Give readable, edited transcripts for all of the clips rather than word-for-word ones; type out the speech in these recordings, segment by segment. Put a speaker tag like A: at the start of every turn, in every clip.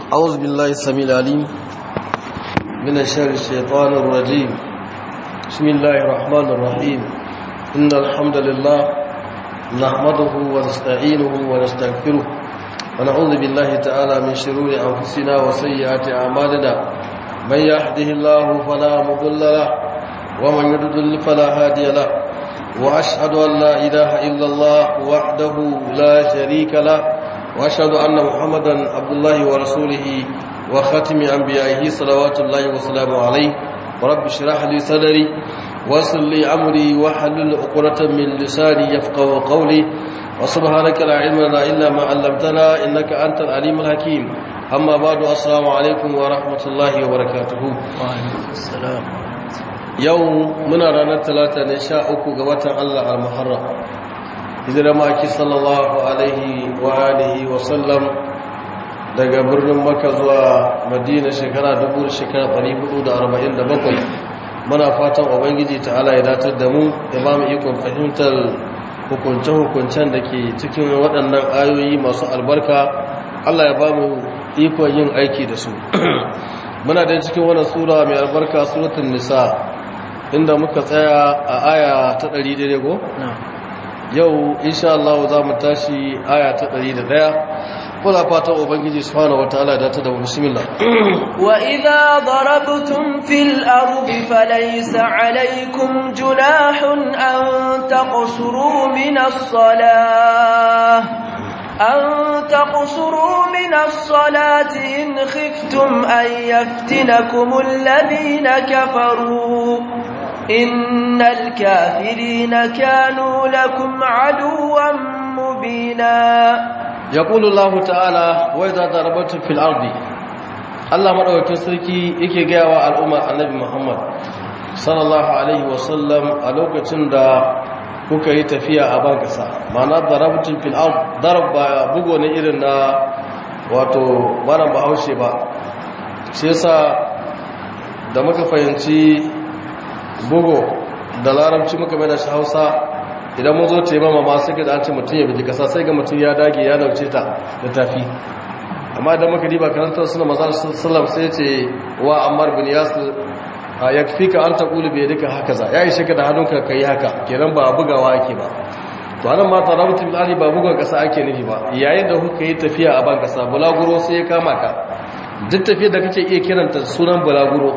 A: أعوذ بالله السميع العليم من شر الشيطان الرجيم. بسم الله الرحمن الرحيم. إن الحمد لله نحمده ونستعينه ونستغفره ونعوذ بالله تعالى من شرور أنفسنا وسيئات أعمالنا. من يهده الله فلا مضل له ومن يضلل فلا هادي له، وأشهد أن لا إله إلا الله وحده لا شريك له، وأشهد أن محمدا عبد الله ورسوله وختم أنبيائه صلوات الله وسلامه عليه. ورب اشرح لي صدري ويسر لي أمري واحلل عقدة من لساني يفقهوا قولي. وسبحانك لا علم لنا إلا ما علمتنا إنك أنت العليم الحكيم. أما بعد، السلام عليكم ورحمة الله وبركاته.
B: وعليكم السلام.
A: يوم من رانا 3 ga watan Allah al-Muharram, hijira maki sallallahu alaihi wa alihi wa sallam daga birnin Makka zuwa Madina shekara 1447. muna fatan ubangiji ta'ala ya datar da mu, ya ba mu ikon fahimtar hukunce-hukuncen da ke cikin waɗannan ayoyi masu albarka. Allah ya ba mu ikon yin aiki da su. muna da cikin wannan sura mai albarka, suratul nisa, inda muka tsaya a aya ta 100 go? Yau insha Allah za mu tashi aya ta 101. kula fatan ubangiji subhanahu wataala da ta da bismillah.
B: wa idha darabtum fil ardi falaysa alaykum junahun an taqsuru min as-salah in khiftum an yaftinakum alladhina kafaru innal kafirina kanu lakum aduwwan mubina.
A: yaqulu Allah ta'ala wa idza darabtum fil ardi, Allah madaukakin sarki yake gaya wa al'umma annabi Muhammad sallallahu alaihi wasallam a lokacin da kuka yi tafiya a bankasa. ma'ana darabtum fil ard, darab ba bugo ne irin na wato maran bahaushe ba. shi yasa da muka fahimci bugo da larabci muka mai da shi Hausa, idan mun zo taimama ma sai da an ce mutum ya biji kasa, sai ga mutum ya dage ya dauce ta da tafi. amma idan muka diba karantar suna mazan sallam sai ce wa Ammar bin Yasir yakfika an taqulu bi yadika hakaza, ya ishe ka da hannunka kai haka, kenan ba bugawa ake ba. to anan ma tarabtu bil ali ba buga kasa ake nufi ba. yayin da kuka yi tafiya a ban kasa, bulaguro sai ya kama ka, duk tafiyar da kake iya kiranta sunan bulaguro.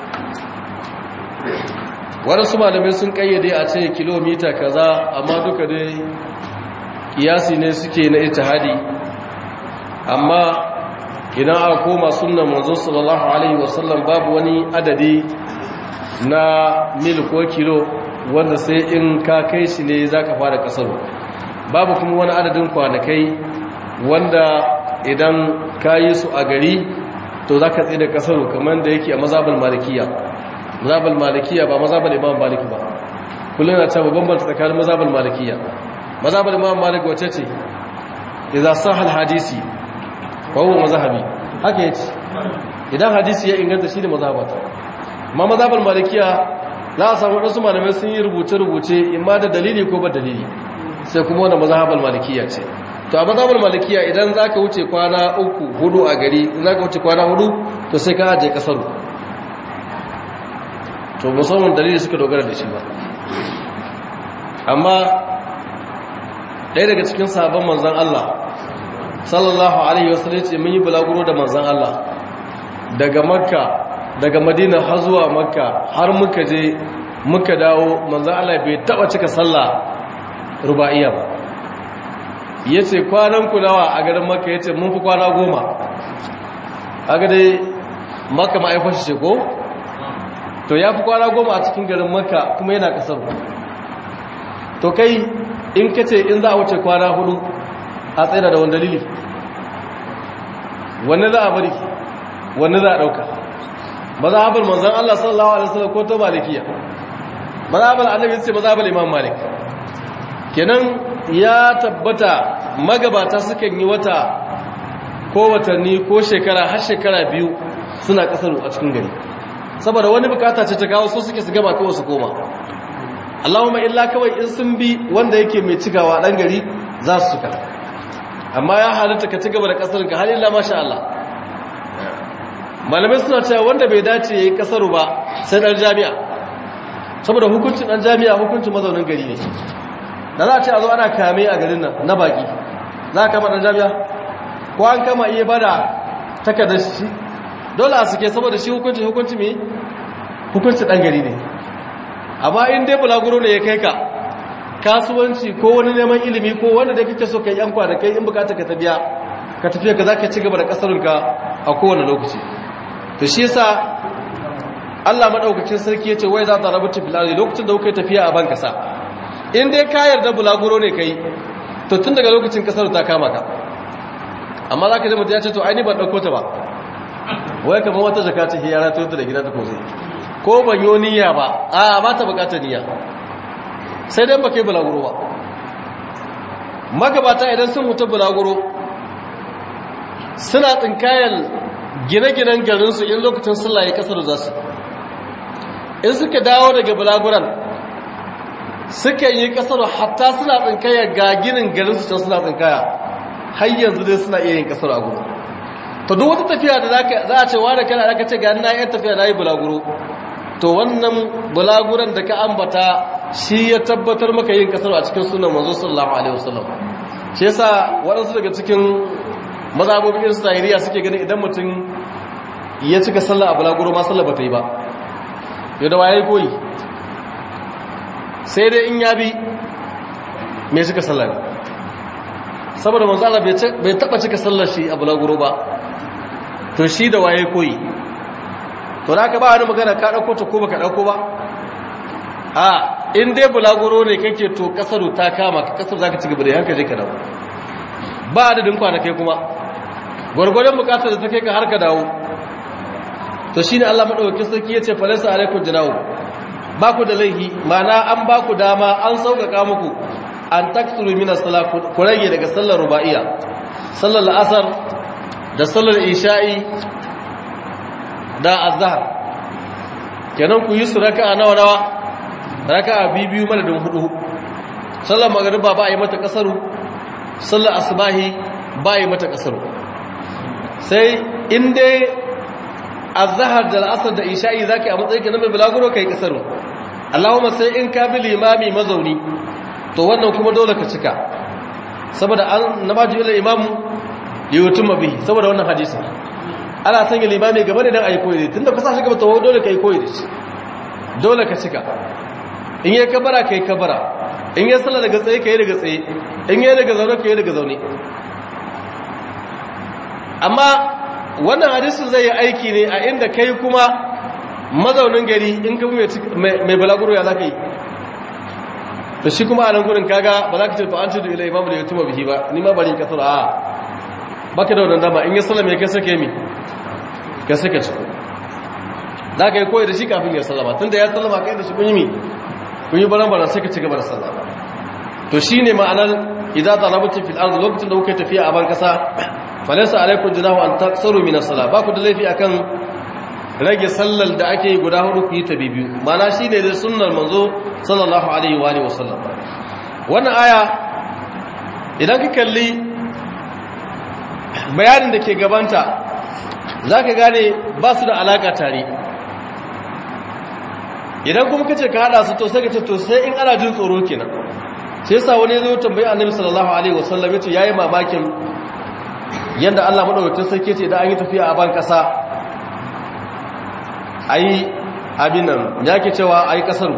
A: waɗansu malamai sun kayyade a ce kilomita kaza, amma duka dai kiyasi ne suke na ijtihadi. amma idan aka koma sunnan manzo sallallahu alaihi wasallam, babu wani adadi na mil ko kilo wanda sai in ka kai shi ne zaka fara kasaro. babu kuma wani adadin kwanakai wanda idan ka yi su a gari to zaka tsaye da kasaro, kamar da yake a mazhabul malikiyya. mazhabul malikiyya ba mazhabul imam malik ba. kullun na cewa bambanta tsakanin mazhabul malikiyya. mazhabul imam malik wace ce? idza sahha al hadisi fa huwa mazhabi, haka yace. idan hadisi ya inganta shi ne mazhabata. amma mazhabul malikiyya za a samu wasu malamai sun yi rubuce-rubuce imma da dalili ko ba dalili, sai kuma wanda mazhabul malikiyya ce. to a mazhabul malikiyya idan zaka wuce kwana 3-4 a gari, in zaka wuce kwana 4 to sai ka aje kasaru. to musamman dalili suka dogara da shi ba. amma ɗaya daga cikin sahabban manzon Allah sallallahu alaihi wasallam ce mun yi bulaguro da manzon Allah daga Makka, daga Madina har zuwa Makka, har muka je muka dawo. manzon Allah bai taba cika sallah ruba'iyya ba. yace kwanan ku nawa a garin Makka? yace mun fi kwana 10. kaga dai Makka ma'aifar shi ko to ya fi kwana 10 a cikin garin Makka kuma yana kasar. to kai in kace in za a wuce kwana 4 a tsira da wani dalili, wanne za a bari, wanne za a dauka? mazhabul manzon Allah sallallahu alaihi wasallam ko to malikiya? mazhabul annabi sai mazhabul imam malik. kenan ya tabbata magabata sukan yi wata ko watanni ko shekara har shekara 2 suna kasaru a cikin gari, saboda wani bukata ce ta kawo su suke su gaba kawai su koma. Allahumma illa kawai in sun bi wanda yake mai cigawa dan gari za su suka. amma ya halatta ka ci gaba da kasar ka har illa masha Allah. malamai suna cewa wanda bai dace yayi kasaru ba sai dan jami'a, saboda hukuncin dan jami'a hukuncin mazaunin gari ne. da za a ce a zo ana kame a garin nan na baki, za a kama dan jami'a ko an kama iya bada takardar shi dole a suke, saboda shi hukunci mai hukunci dan gari ne. amma in dai bulaguro ne ya kai ka kasuwanci ko wani neman ilimi ko wanda da kake so ka yi yankwa da kai, in bukata ka tabiya ka tafiya ka za ka ci gaba da kasarunka a kowane lokaci. to shi yasa Allah madaukakin sarki yace wai za ta rabu fil ardi, lokacin da kuka tafiya a ban kasa, in dai ka yarda bulaguro ne kai to tun daga lokacin kasar ta kama ka. amma za ka ji mutum ya ce to ai ni ban dauko ta ba, wai kamar wata jaka ce yara ta da gida ta ko zai ko ban yi niyya ba, a ba ta bukatar niyya, sai dai ba kai bulaguro ba. magabata idan sun mutu bulaguro suna tsinkayar gine-ginen garinsu in lokacin sallah ya kasar za su, in suka dawo daga bulaguran suka yi kasar hatta suna tsinkayar ga ginin garinsu can suna tsinkaya, har yanzu dai suna iya yin kasar a gudu. to duk wata tafiya da za a ce wane kana da ka ce ga na yin tafiya na yi bulaguro, to wannan bulaguran da ka ambata shi ya tabbatar maka yin kasar a cikin sunan manzo sallallahu alaihi wasallam. shi yasa waɗansu daga cikin mazhabobin irin zahiriya suke ganin idan mutum ya cika sallah a bulaguro ma sallah bata yi ba, yau da waye koyi sai dai in ya bi mai cika sallah ne, saboda manzo Allah bai taba cika sallar shi a bulaguro ba, to shi da waye koyi. to da ka ba wani magana ka dauko ta ko baka dauko ba, a in dai bulaguro ne kake to kasaru ta kama ka, kasar zaka ci gaba da yanka je ka dawo ba adadin kwanakai kuma gwargwadon bukatar da ta kai ka har ka dawo. to shine Allah madaukakin sarki yace falasa alaikum jinahu, ba ku da laihi, mana an ba ku dama, an sauƙaƙa muku an taksuru min as-salat, ku rage daga sallar ruba'iyya, sallar asar da sallar isha'i da azhar, kenan ku yi su raka'a nawa raka'a biyu madadin hudu. sallar magriba ba a yi mata kasaru, sallar asbahi ba a yi mata kasaru, sai in dai azhar da asar da isha'i zaka yi a matsayin ka na mai bulaguro kai kasaru. Allahumma sai in ka bi limami mazauni, to wannan kuma dole ka cika, saboda an nabaju ila imamu liyutumma bihi, saboda wannan hadisi ana sanya limami gaba da dan ayi koyi, tunda ka sa shi gaba to dole kai koyi da shi, dole ka cika. in yayi kabara kai kabara, in yayi sallah daga tsaye kai daga tsaye, in yayi daga zaune kai daga zaune. amma wannan hadisin zai yi aiki ne a inda kai kuma mazaunin gari, in ka mai balaguro ya zaka yi, to shi kuma a nan gurin kaga ba za ka ce to an ce da ila imamu da ya tuma bihi ba, ni ma bari kasar a baka da wannan dama. in ya sallama kai sake mi ka saka ciko, za ka yi koyi da shi kafin ya sallama, tunda ya sallama kai da shi kun yi baran sai ka ci gaba da sallama. to shi ne ma'anar idan talabtu fil ard, lokacin da kuka tafiya a ban kasa, falaysa alaikum junahu an taqsaru min as-salat, ba ku da laifi akan rage sallar da ake guda hudu ku yi ta biyu, mana shi ne da sunnar manzo sallallahu alaihi wa alihi wasallam. wannan aya idan ka kalli bayanin da ke gabanta zaka gane ba su da alaka tare. idan kuma kace ka hada su to sai ka ce to sai in ana jin tsoro kenan. sai yasa wani ya zo tambayi annabi sallallahu alaihi wasallam, yace yayi mamakin yanda Allah madaukakin sarki ce idan an yi tafiya a ban kasa ayi abin nan yake cewa ayi kasar,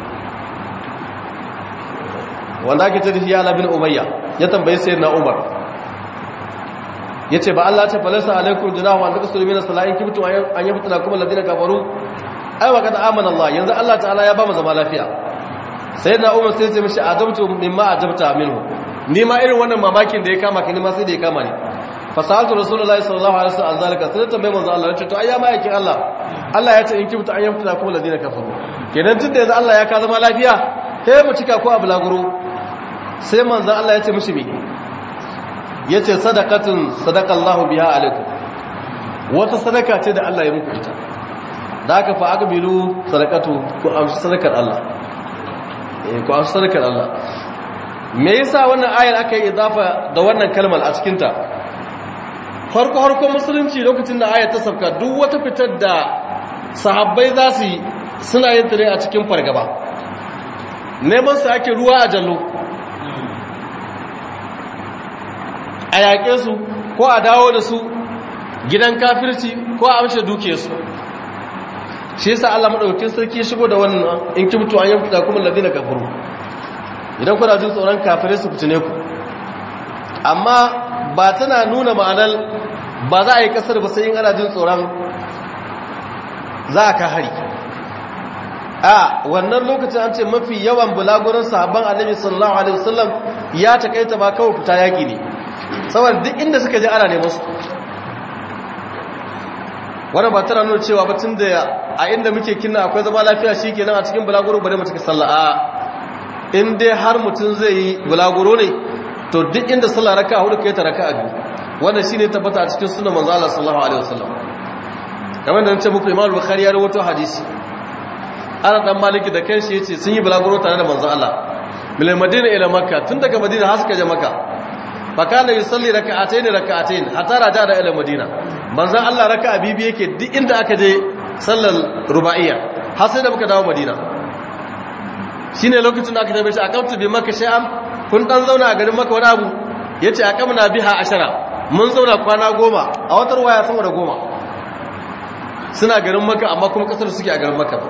A: wanda ake ce da shi ya bin umayya ya tambayi sayyidina umar, yace ba Allah ta falasa alaikum junahu an taqsuru min as-salati in kuntum an yaftina kum alladhina kafaru ai wa kad amana Allah, yanzu Allah ta'ala ya ba mu zama lafiya. sayyidina umar sai ya ce mishi adabtu mimma ajabta minhu, ni ma irin wannan mamakin da ya kama ka ni ma sai da ya kama ni. fasaltu rasulullahi sallallahu alaihi wasallam zalika, sai tambaye manzo Allah, yace to ai ya ma yake Allah ya ce in kibta an yaftina kum alladhina kafaru, kenan tunda yanzu Allah ya ka zama lafiya sai mu cika ko abulaguro. sai manzo Allah ya ce mishi me, yace sadaqatun sadaqallahu biha alaikum, wata sadaka ce da Allah ya muku ita, da aka fa aqbilu sadaqatu, ku amshi sadakar Allah, ku amshi sadakar Allah. me yasa wannan ayar aka yi idafa da wannan kalmar a cikin ta? farko musulunci lokacin da ayat ta sauka duk wata fitar da sahabbai za su yi suna yin ta ne a cikin fargaba neman su ake ruwa a jallo a yaƙe su ko a dawo da su gidan kafirci ko a amshe duke su shi yasa Allah madaukakin sarki shigo da wannan in kibtu an yamta kuma ladina kafaru idan kuna jin tsoron kafirai su fitine ku amma ba tana nuna ma'anar ba za a yi kasar ba sai in ana jin tsoron za a ka hari a wannan lokacin an ce mafi yawan bulagurin sahabban annabi sallallahu alaihi wasallam ya takaita ba kawai fita yaki ne saboda duk inda suka je ana neman su wannan ba tana nuna cewa batun da a inda muke kinna akwai zama lafiya shikenan a cikin bulaguro bare mu cikin sallah a in dai har mutum zai yi bulaguro ne to duk inda sallah raka'a hudu kai ta raka'a biyu wannan shine tabbata a cikin sunan manzo Allah sallallahu alaihi wasallam kamar da nace muku Imam Bukhari ya rawaito hadisi ana dan maliki da kanshi yace sun yi bulaguro tare da manzo Allah min Madina ila Makka tun daga Madina har suka je Makka fakana yusalli raka'atayn hatta raja da ila Madina manzo Allah raka'a bibi yake duk inda aka je sallar ruba'iyya har sai da muka dawo Madina shine lokacin da aka tabe shi akamtu bi Makka shay'an kun dan zauna a garin Makka wani abu yace akamna biha 10 mun zauna kwana 10 a watar waya sama da 10 suna garin Makka amma kuma kasar suke a garin Makka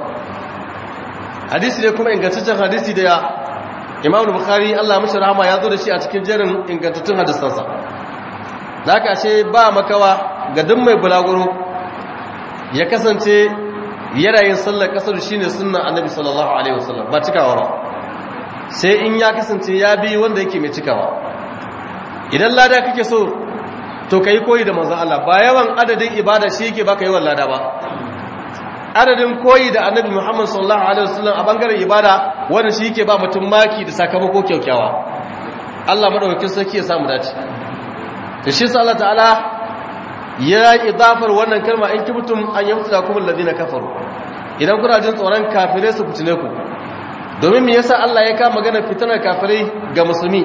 A: hadisi ne kuma ingantaccen hadisi da Imam Bukhari Allah mishi rahama ya zo da shi a cikin jerin ingantattun hadisansa zaka ce ba makawa ga duk mai bulaguro ya kasance yanayin sallar kasar shine sunnan Annabi sallallahu alaihi wasallam ba cikawa ba sai in ya kasance ya bi wanda yake mai cikawa idan lada kake so to kai koyi da manzon Allah ba yawan adadin ibada shi yake baka yawan lada ba adadin koyi da Annabi Muhammad sallallahu alaihi wasallam a bangaren ibada wanda shi yake ba mutum maki da sakamako kyaukyawa Allah madaukakin sarki ya samu dace to shi sa Allah ta'ala ya idafar wannan kalma in kibtum an yamtala kum alladhina kafaru idan kuna jin tsoron kafirai su fitine ku domin me yasa Allah ya kama magana fitanar kafirai ga musulmi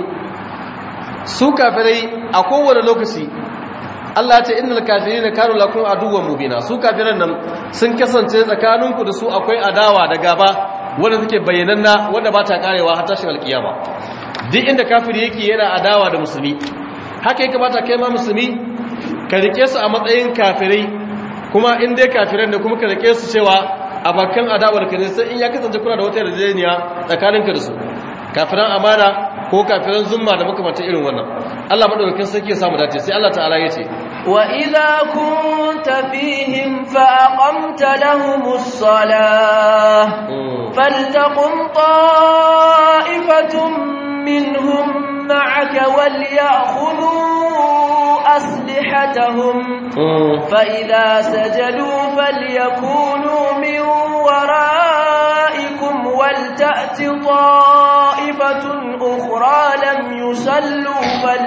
A: su kafirai a kowane lokaci Allah ya ce innal kafirina kanu lakum aduwwan mubina su kafiran nan sun kasance tsakaninku da su akwai adawa da gaba wanda take bayyananna wanda ba ta karewa har tashin alkiyama duk inda kafiri yake yana adawa da musulmi haka yake bata kai ma musulmi ka rike su a matsayin kafirai kuma in dai kafiran da kuma ka rike su cewa abakan adawar ka ne sai in ya kasance kuna da wata yarjejeniya tsakaninka da su kafiran amana ko kafiran zumma da makamantar irin wannan Allah madaukakin sarki ya samu dace sai Allah ta'ala ya ce
B: wa idza kunta fihim fa aqamta lahumus salah faltaqum ta'ifatun minhum ma'aka walyakhudhu أسلحتهم فإذا سجدوا فليكونوا من ورائكم ولتأت طائفة أخرى لم يصلوا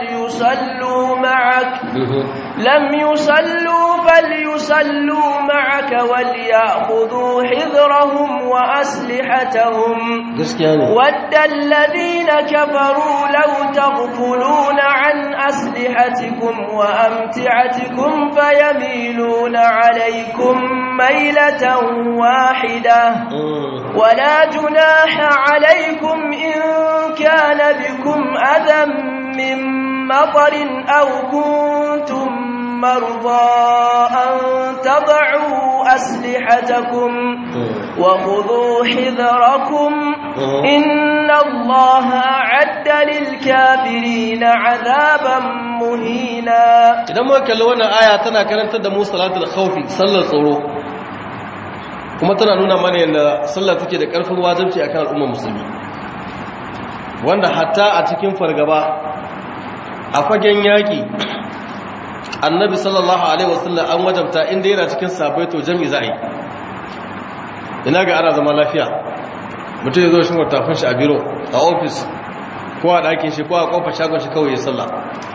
B: فليصلوا معك وليأخذوا حذرهم وأسلحتهم ود الذين كفروا لو تغفلون عن أسلحتكم وأمتعتكم فيميلون عليكم ميلة واحدة ولا جناح عليكم إن كان بكم أذى من مطر أو كنتم مرضى أن تضعوا أسلحتكم وخذوا حذركم إن الله أعد للكافرين عذابا مهينا
A: إذا ما كلونا آية تنا كانت تدمو صلاة الخوف صلى الصورو kuma tana nuna mana yadda sallah take da ƙarfin wajibci akan al'ummar musulmi wanda hatta a cikin fargaba a fagen yaƙi annabi sallallahu alaihi wasallam an wajabta inda yana cikin sabai to jami'i za a yi ina ga ana zama lafiya mutum ya zo shi watafin shi a biro a ofis ko a ɗakin shi ko a ƙofar shagon shi kawai ya sallah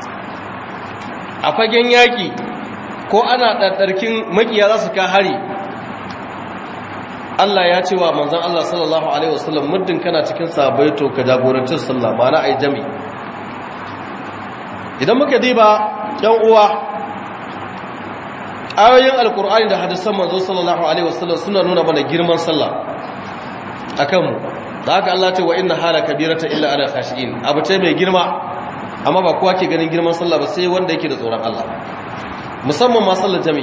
A: a fagen yaƙi ko ana ɗarɗarkin makiya za su ka hari Allah ya ce wa manzon Allah sallallahu alaihi wasallam muddin kana cikin sabai to ka jagoranci sallah ma'ana ai jami'i idan muka diba yan uwa ayoyin alkur'ani da hadisan manzo sallallahu alaihi wasallam suna nuna mana girman sallah akan mu da haka Allah ce wa inna hala kabirata illa ala khashiin abu ce mai girma amma ba kowa ke ganin girman sallah ba sai wanda yake da tsoron Allah musamman ma sallar jami'i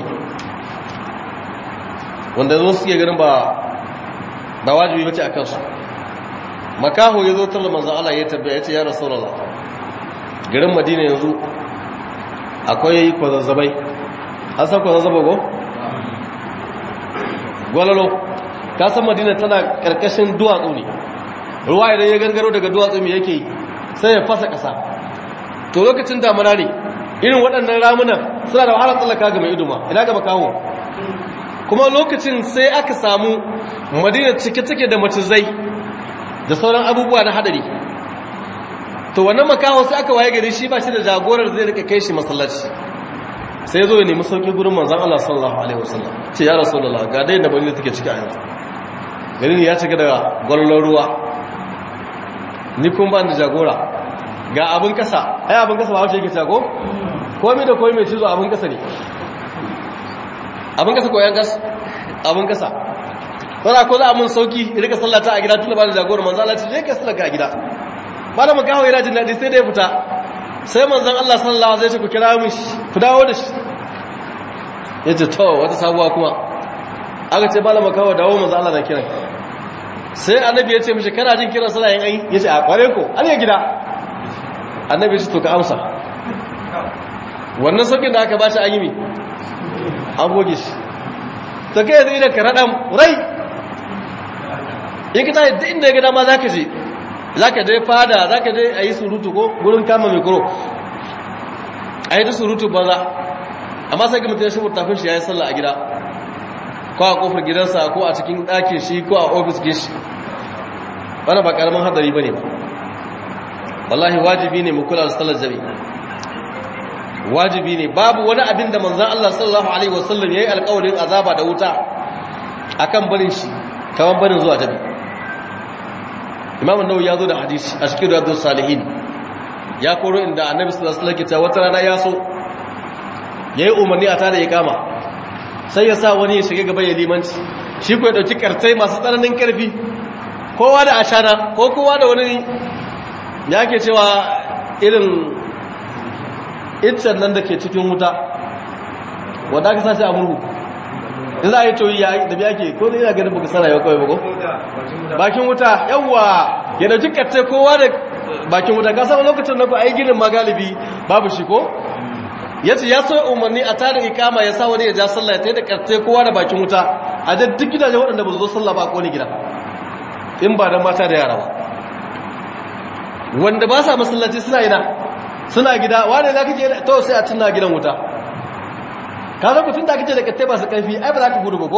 A: wanda zo suke ganin ba wajibi bace akan su makaho yazo tallar manzo Allah ya tabbaya yace ya rasulullah garin Madina yanzu akwai kwazazzabai an san kwazazzaba go gwalalo ka san Madina tana karkashin duwatsu ne ruwa idan ya gangaro daga duwatsu me yake sai ya fasa kasa to lokacin damuna ne irin waɗannan ramunan suna da wahalar tsallaka ga mai iduma ina ga makaho kuma lokacin sai aka samu Madina cike-cike da macizai da sauran abubuwa na hadari to wannan makaho sai aka waye gari shi ba shi da jagorar zai rika kai shi masallaci sai ya zo ya nemi sauki gurin manzon Allah sallallahu alaihi wasallam ce ya rasulullah ga dai da bani take ciki a yanzu garin ya cika da gwallon ruwa ni kun ba da jagora ga abin kasa ai abin kasa ba wace yake tago komai da komai mai cizo abin kasa ne abin kasa ko yan gas abin kasa wala ko za mun sauki rika sallata a gida tunda ba da jagora manzo Allah ce je ka sallaka a gida malamin gawo yana jin dadi sai da ya fita sai manzon Allah sallallahu alaihi wasallam ku kira mu ku dawo da shi yace to wata sabuwa kuma aka ce malamin gawo dawo manzon Allah na kiran sai annabi ya ce mishi kana jin kiran sallah yin ai yace a kware ko an ya gida annabi ya ce to ka amsa wannan saukin da aka bashi an yi mi an goge shi to kai zai da karadan rai in ka tayi duk inda ya ga dama zaka je zaka je fada zaka je ayi surutu ko gurin kama mikro ayi da surutu banza amma sai ga mutum ya shi mutafin shi yayi sallah a gida ko a kofar gidansa ko a cikin ɗakin shi ko a ofis gishi wannan ba karamin hadari bane ba wallahi wajibi ne mu kula da sallar jami'i wajibi ne babu wani abin da manzon Allah sallallahu alaihi wasallam yayi alƙawarin azaba da wuta akan barin shi kaman barin zuwa jami'i Imam an-Nawawi ya zo da hadisi a cikin Riyadus Salihin ya koro inda Annabi sallallahu alaihi wasallam ya ce wata rana ya so yayi umarni a tada iqama sai ya sa wani ya shiga gaba ya limanci shi ko ya dauki kartai masu tsananin karfi kowa da ashana ko kowa da wani yake cewa irin iccen nan da ke cikin wuta wanda aka sashi a murhu in za a yi toyi da biya ke ko da yana ganin baka sana yau kawai bako bakin wuta yawwa ya dauki kartai kowa da bakin wuta ka sama lokacin na ku a yi ginin magalibi babu shi ko ya ce ya so umarni a tada ikama ya sa wani ya ja sallah ya ta yi da kartai kowa da bakin wuta a jan duk gidajen waɗanda ba su zo sallah ba a kone gida in ba don mata da yara ba wanda ba sa masallaci suna ina suna gida wane za ka ke to sai a tunna gidan wuta ka zo mutum da kake da kattai ba su ƙarfi ai ba za ka gudu ba ko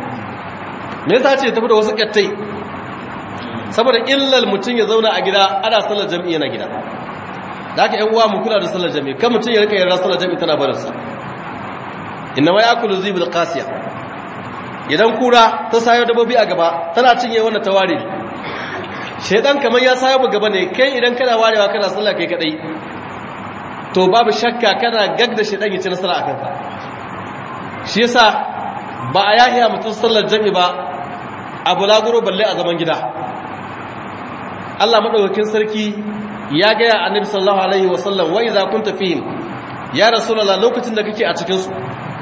A: me yasa ce tafi da wasu kattai saboda illal mutum ya zauna a gida ana sallar jami'i na gida da haka ƴan uwa mu kula da sallar jami'i kan mutum ya rika yarda sallar jami'i tana barinsa inna ma yakulu zibul qasiya idan kura ta sayo dabbobi a gaba tana cinye wannan tawari shedan kamar ya sayo mu gaba ne kai idan kana warewa kana sallah kai kadai to babu shakka kana gagda shedan ya ci nasara akan ka shi yasa ba a yahiya mutum sallar jami'i ba a bulaguro balle a zaman gida Allah madaukakin sarki ya ga ya annabi sallallahu alaihi wasallam wa idza kunta fihim ya rasulullah lokacin da kake a cikin su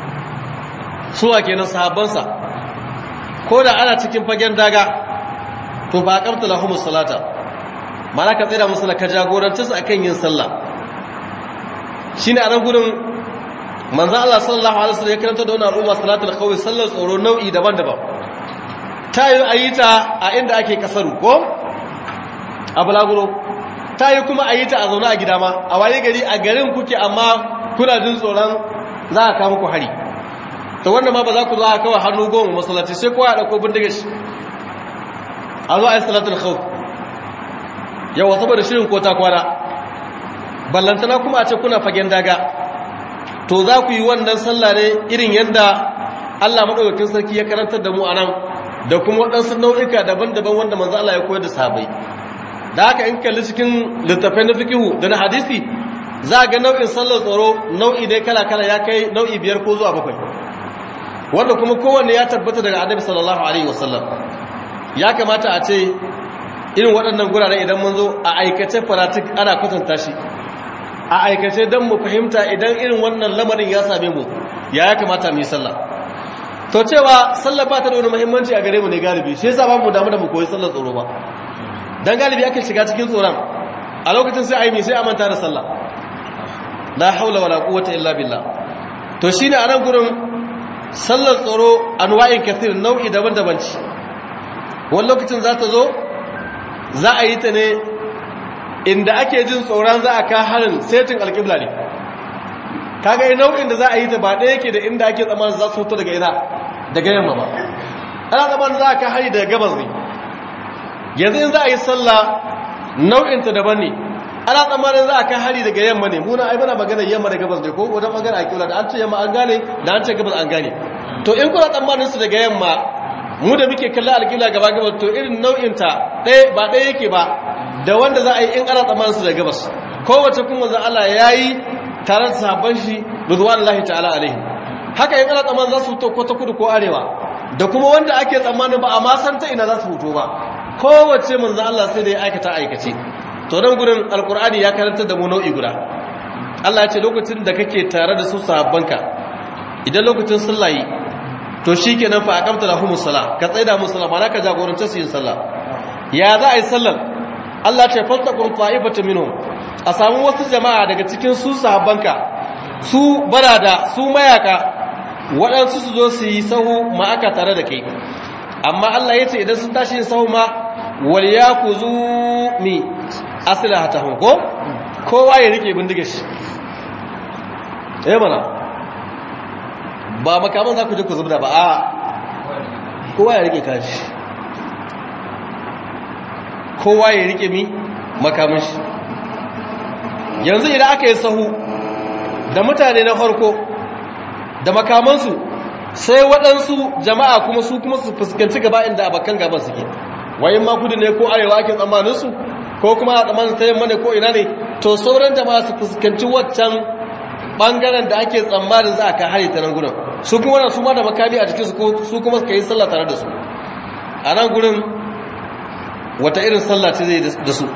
A: suwa kenan sahabbansa ko da ana cikin fagen daga to ba aqamta lahumus salata malaka tsira musu ka jagoranci su akan yin sallah shine a nan gurin manzo Allah sallallahu alaihi wasallam ya karanta da wannan al'umma salatul khawf sallar tsoro nau'i daban-daban tayi ayita a inda ake kasaru ko a bulaguro tayi kuma ayita a zauna a gida ma a waye gari a garin kuke amma kuna jin tsoron za a kawo muku hari to wannan ma ba za ku zo a kawai hannu goma masallaci sai kowa ya dauko bindiga shi a zo a yi salatul khawf yawa saboda shirin ko ta kwana ballantana kuma a ce kuna fagen daga to za ku yi wannan sallah ne irin yadda Allah madaukakin sarki ya karantar da mu anan da kuma waɗansu nau'ika daban-daban wanda manzo Allah ya koyar da sahabbai da haka in kalli cikin littafai na fiqhu da na hadisi za ga nau'in sallar tsoro nau'i dai kala-kala ya kai nau'i 5 ko zuwa 7 wanda kuma kowanne ya tabbata daga annabi sallallahu alaihi wasallam. Ya kamata a ce irin waɗannan gurare idan mun zo a aikace fanatik ana kwatanta shi a aikace don mu fahimta idan irin wannan lamarin ya same mu ya kamata mu yi sallah. To cewa sallah ba ta da wani muhimmanci a gare mu ne galibi, shi yasa ba mu damu da mu koyi sallar tsoro ba, dan galibi ake shiga cikin tsoron a lokacin sai ayi sai a manta da sallah. La haula wala quwwata illa billah. To shine a nan gurin sallar tsoro anwa'in kathir, nau'i daban-daban ce. Wani lokacin za ta zo za a yi ta ne inda ake jin tsoron za a ka harin setin alƙibla ne. Kaga yi nau'in da za a yi ta ba ɗaya yake da inda ake tsammanin za su fito daga ina daga yamma ba, ana tsammanin za a ka hari daga gabas ne. Yanzu in za a yi sallah nau'inta daban ne, ana tsammanin za a ka hari daga yamma ne. Muna ai muna magana yamma da gabas ne ko wajen magana a kibla da an ce yamma an gane da an ce gabas an gane. To in kuna tsammanin su daga yamma, mu da muke kallon alƙibla gaba gabas, to irin nau'inta ɗaya ba ɗaya yake ba da wanda za a yi in ana tsammanin su daga gabas. Kowace kuma za Allah ya yi tare da sahabban shi ridwanullahi ta'ala alaihi. Haka in ana tsammanin za su fito ko ta kudu ko arewa, da kuma wanda ake tsammanin ba a ma san ta ina za su fito ba. Kowace manzo Allah sai da ya aikata aikace. To nan gurin alqur'ani ya karanta da mu nau'i guda. Allah ya ce lokacin da kake tare da su sahabbanka, idan lokacin sallah yi, to shikenan fa aqamta lahumus salah, ka tsaida musu sallah, ba ka jagorance su yin sallah. Ya za a yi sallar? Allah ce fattaqun ta'ifatan minhum, a samu wasu jama'a daga cikin su sahabbanka, su barada, su mayaka, waɗansu su zo su yi sahu ma'aka tare da kai. Amma Allah ya ce idan sun tashi yin sahu ma wal yakuzu mi aslahatahum, ko kowa ya rike bindigar shi. Mana ba makaman za ku je ku zubda ba, a kowa ya rike kashi, kowa ya rike mi makamin shi. Yanzu idan aka yi sahu da mutane na farko da makamansu, sai waɗansu jama'a kuma su fuskanci gaba inda abakan gaban suke, wayin ma kudu ne ko arewa ake tsammaninsu, ko kuma a tsammanin ta yamma ne ko ina ne, to sauran jama'a su fuskanci waccan ɓangaren da ake tsammanin za a ka hari ta nan gudun, su kuma na su ma da makami a jikinsu, su kuma suka yi sallah tare da su. A nan gudun wata irin sallah ce zai da su.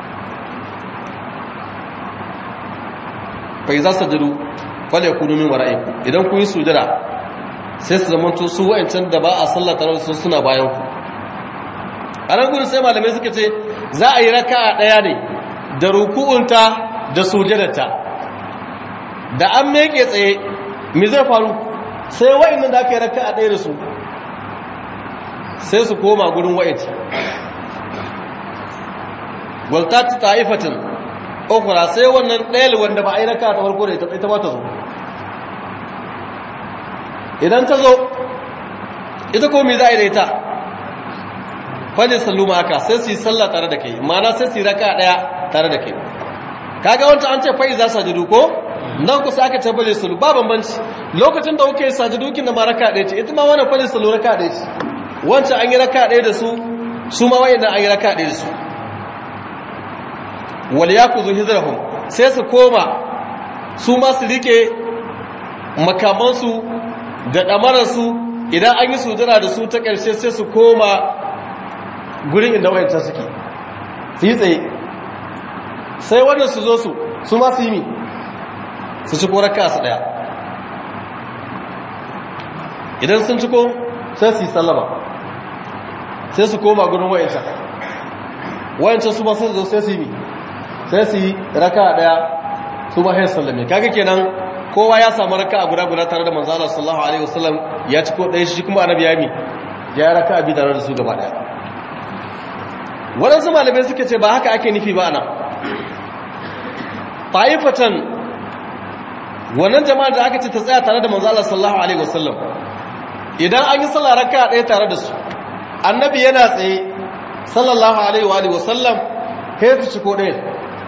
A: fai za su jiru kwale kudu min wara'iku, idan ku yi sujada sai su zamanto su wa'ancan da ba a sallah tare da su suna bayan ku. A nan gudun sai malamai suka ce za a yi raka'a ɗaya ne da ruku'unta da sujadarta, da an meke tsaye me zai faru? Sai wa'annan da aka yi raka'a ɗaya da su sai su koma gurin wa'anci waltati ta'ifatin ukura, sai wannan ɗayar wanda ba a yi raka'a ta farko da ita ba ta zo. Idan ta zo ita ko me za a yi da ita? fajin sallu ma haka sai su yi sallah tare da kai, ma'ana sai su yi raka daya tare da kai. Kaga wancan an ce fa'i za sajudu ko nan kusa aka ce fajin sallu, ba bambanci. Lokacin da kuke sajudu kin da ma raka daya ce, ita ma wannan fajin sallu raka daya ce. Wancan an yi raka daya da su, su ma wayannan an yi raka daya da su. Wal yakuzu hizrahum, sai su koma su ma su rike makamansu da damararsu, idan an yi sujura da su ta ƙarshe sai su koma gurin inda wayancan suke, su yi tsaye. Sai wannan su zo su ma su yi mi, su ci koraka su ɗaya. Idan sun ciko sai su yi sallama, sai su koma gurin wayancan su ma sai su zo sai su yi mi, sai su yi raka ɗaya su ma sai sallame. Kaga kenan kowa ya samu raka a guda tare da manzo Allah sallallahu alaihi wasallam, ya ciko ɗaya, shi kuma annabi ya mi ya raka abi tare da su gaba ɗaya. Waɗansu malamai suka ce ba haka ake nufi ba ana ta'ifatan, wannan jama'ar da aka ce ta tsaya tare da manzo Allah sallallahu alaihi wasallam, idan an yi sallah raka ɗaya tare da su, annabi yana tsaye sallallahu alaihi wasallam, kai su ciko ɗaya.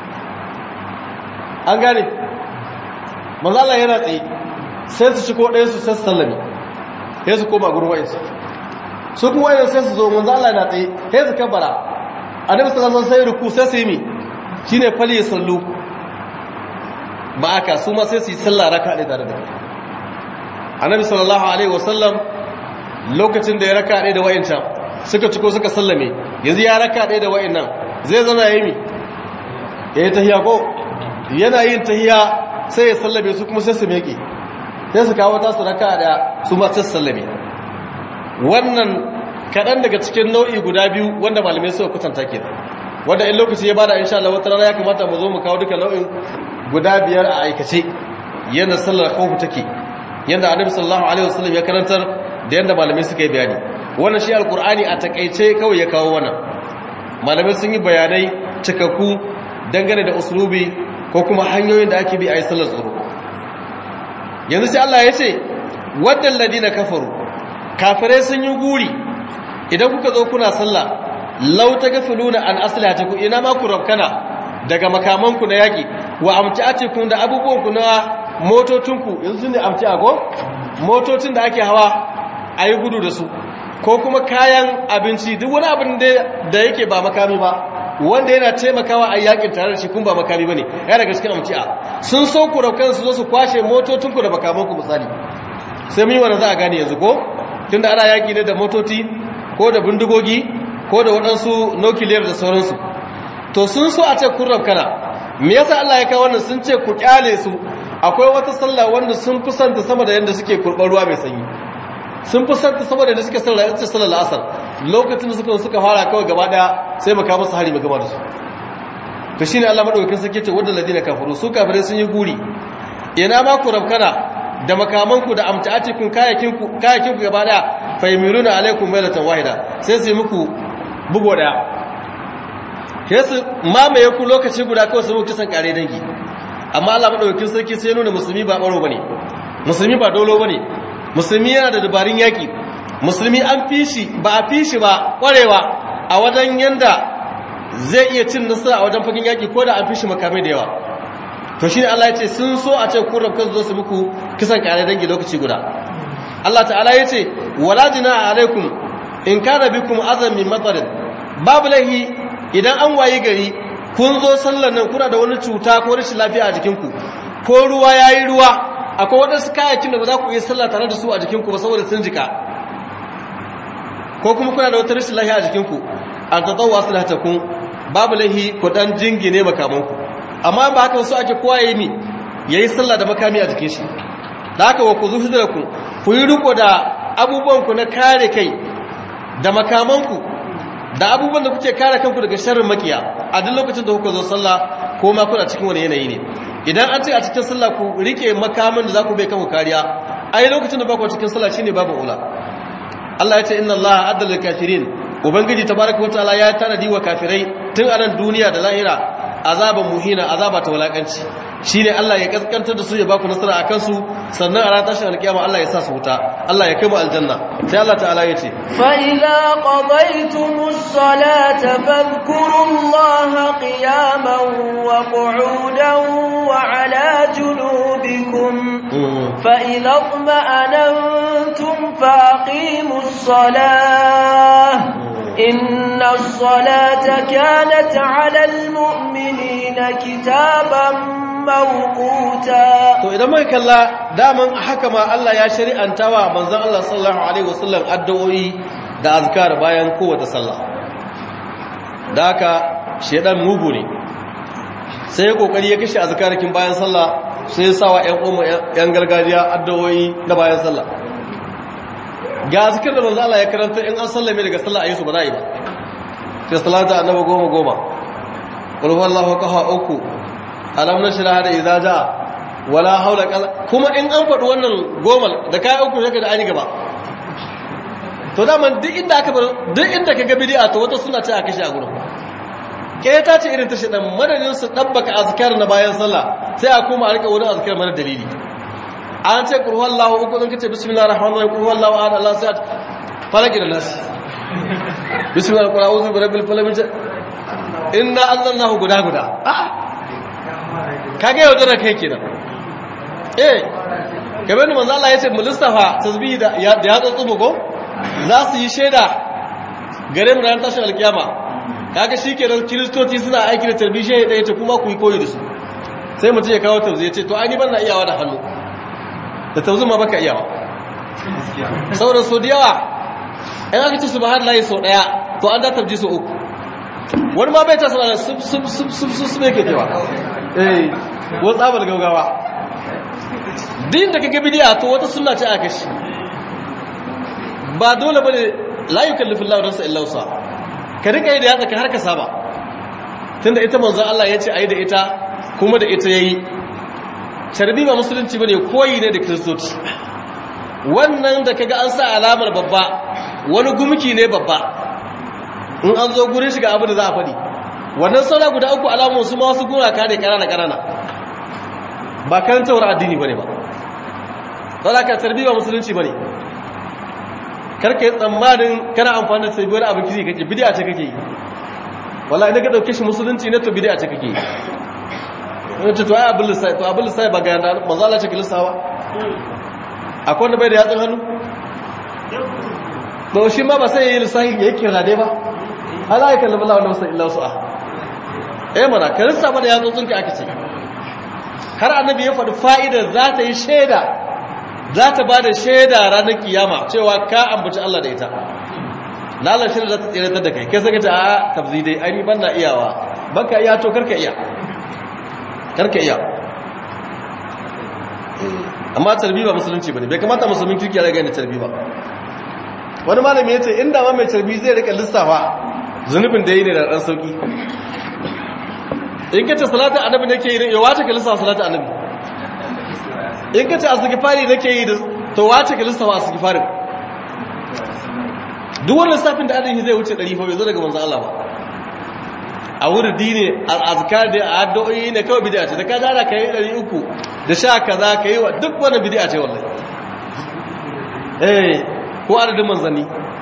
A: An gane, manzo Allah yana tsaye sai su ciko ɗaya su sai su sallame, sai su koma gurin wa'insu, su kuma wa'insu sai su zo manzo Allah yana tsaye sai su kabbara, annabi sallallahu alaihi wasallam sai ruku sai su yi mi, shine fali sallu ba aka, su ma sai su yi sallah raka ɗaya tare da kai. annabi sallallahu alaihi wasallam lokacin da ya raka ɗaya da wa'incan suka ciko suka sallame yanzu ya raka ɗaya da wa'innan zai zana ya yi mi ya yi tahiya ko yana yin tahiya sai ya sallame su kuma sai su meke sai su kawo tasu raka da su ma sai sallame wannan kaɗan daga cikin nau'i guda biyu wanda malamai suka kutanta ke wanda in lokaci ya bada insha Allah wata rana ya kamata mu zo mu kawo duka nau'in guda biyar a aikace yanda sallar khawf take yanda annabi sallallahu alaihi wasallam ya karantar da yanda malamai suka yi bayani wannan shi alqur'ani a takeice kawai ya kawo wannan malamai sun yi bayanai cikakku dangane da uslubi ko kuma hanyoyin da ake bi a yi sallar tsoro yanzu sai Allah ya ce waddal ladina kafaru kafirai sun yi guri idan kuka zo kuna sallah law tagafuluna an aslihatikum ina ma ku rabkana daga makamanku na yaki wa amtiatikum da abubuwanku na motocinku yanzu ne amti ago motocin da ake hawa ayi gudu da su ko kuma kayan abinci duk wani abin da yake ba makami ba wanda yana taimakawa a yakin tare da shi kun ba makami bane ya daga cikin amti'a sun so ku rabkan su zo su kwashe motocinku da makamanku misali sai mun yi wannan za a gane yanzu ko tunda ana yaki ne da motoci ko da bindigogi ko da waɗansu nukiliyar da sauransu to sun so a ce kun rabkana me yasa Allah ya kawo wannan sun ce ku kyale su akwai wata sallah wanda sun fi santa sama da yanda suke kurban ruwa mai sanyi sun fi santa sama da yanda suke sallar asar lokacin da suka fara kawai gaba daya sai mu kawo musu hari mu gaba da su to shine Allah madaukakin sarki ce wadda ladina kafaru su kafirai sun yi guri ina ma ku rabkana da makamanku da amta'atikum kayakinku gaba daya faymiluna alaikum mailatan wahida sai su yi muku bugo daya sai su mamaye ku lokaci guda kawai su muku kisan kare dangi amma Allah madaukakin sarki sai nuna musulmi ba baro bane musulmi ba dolo bane musulmi yana da dabarun yaki musulmi an fishi ba a fishi ba kwarewa a wajen yanda zai iya cin nasara a wajen fagen yaki ko da an fishi makamai da yawa to shine Allah ya ce sun so a ce kun rabkan zo su muku kisan kare dangi lokaci guda Allah ta'ala ya ce wala jina alaikum in kana bikum azam min matarin babu lahi idan an wayi gari kun zo sallar nan kuna da wani cuta ko rashin lafiya a jikinku ko ruwa yayi ruwa akwai wadansu kayakin da ba za ku yi sallah tare da su a jikinku ba saboda sun jika ko kuma kuna da wata rashin lafiya a jikinku an tatawa salatakum babu lahi ku dan jingine makamanku amma ba haka wasu ake kowa yayi sallah da makami a jikin shi da haka wa ku zuhidrakum ku yi riko da abubuwanku na kare kai da makamanku da abubuwan da kuke kare kanku daga sharrin makiya a duk lokacin da kuka zo sallah ko ma kuna cikin wani yanayi ne idan an ce a cikin sallah ku rike makaman da za ku bai kanku kariya ai lokacin da ba ku cikin sallah shine babu ula Allah ya ce inna Allah adda lil kafirin ubangiji tabaraka wa ta'ala ya tanadi wa kafirai tun a nan duniya da lahira azaban muhina azaba ta walakanci shine Allah ya kaskantar da su ya baku nasara akan su sannan a ranar tashin alkiyama Allah ya sa su wuta Allah ya kai mu aljanna sai Allah ta'ala ya ce
B: fa idza qadaytumus salata fadhkurullaha qiyaman wa qu'udan wa 'ala junubikum fa idza tuma'anantum faqimus salah إن الصلاة كانت على المؤمنين كتابا موقوتا
A: to idan muka kalla daman haka ma Allah ya shari'antawa manzon Allah sallallahu alaihi wasallam addu'o'i da azkar bayan kowace sallah da haka shedan mugu ne sai kokari ya kashe azkarakin bayan sallah sai sawa ƴan gargajiya addu'o'i da bayan sallah ga zikir da manzo Allah ya karanta in an sallame daga sallah ayi su ba za yi ba sai salatu annabi 10 qul huwallahu qaha uku alam nashra da idza jaa wala haula kuma in an faɗi wannan gomal da kai uku sai da an yi gaba to da man duk inda kaga bid'a to wata suna ce a kashe a gurin ke ta ce irin ta shedan madadin su dabbaka azkar na bayan sallah sai a koma a rika wurin azkar mana dalili an ce qul huwallahu uku dan kace bismillahir rahmanir rahim qul huwallahu ahad Allahu samad falaki da nas bismillahir qul a'udhu birabbil falaq inna anzalnahu guda kage yau da kai kenan kamar da manzo Allah ya ce mustafa tasbihi da ya tsotsu bugo za su yi sheda gare mu ran tashin alkiyama kaga shikenan kristoci suna aiki da tarbiyya da yace kuma ku yi koyi da su sai mutum ya kawo tauzi ya ce to ai ni ban na iyawa da hannu da tauzin ma baka iyawa saboda so da yawa in aka ci subhanallahi so daya to an da tabji so uku wani ma bai ta subhanallahi sub yake kewa ko tsabar gaugawa din da kake bidiya to wata sunna ce aka shi ba dole bane la yukallifu Allahu nafsan illa wusa ka rika yi da yatsa ka har ka saba tunda ita manzon Allah yace ayi da ita kuma da ita yayi sharbi ba musulunci bane koyi ne da kristoci wannan da kaga an sa alamar babba wani gumki ne babba in an zo gurin shiga abin da za a faɗi wannan saura guda uku alamun su ma wasu guraka ne ƙanana ba karantawar addini bane ba saboda ka tarbi ba musulunci bane karka yi tsammanin kana amfani da sabuwar abin kizi kake bid'a ce kake yi wallahi idan ka dauke shi musulunci ne to bid'a ce kake yi wanda to ai abul lisai ba ga yanda manzo Allah ce kilisawa akwai wanda bai da yatsun hannu to shi ma ba sai yayi lissahi yake rade ba Allah ya kallama Allah wannan illa su'a mana kirista ba da yatsun ka aka ce har annabi ya faɗi fa'idar za ta yi shaida za ta ba da shaida ranar kiyama cewa ka ambaci Allah da ita lalar shaida za ta tsiratar da kai kai saka ta a tafzidai ai ban na iyawa baka iya to karka iya amma tarbi ba musulunci bane bai kamata musulmin kirki ya gane tarbi ba wani malami yace inda ma mai tarbi zai rika lissafa zunubin da yayi ne da dan sauki in kace salatu annabi nake yi ya wace ka lissafa salatu annabi in kace asgifari nake yi to wace ka lissafa asgifarin duk wannan lissafin da adadi zai wuce 100 fa bai zo daga manzon Allah ba a wurin dine al'azkar da addu'o'i ne kawai bid'a ce da ka dara kai 300 da sha kaza kai wa duk wannan bid'a ce wallahi ko adadin manzanni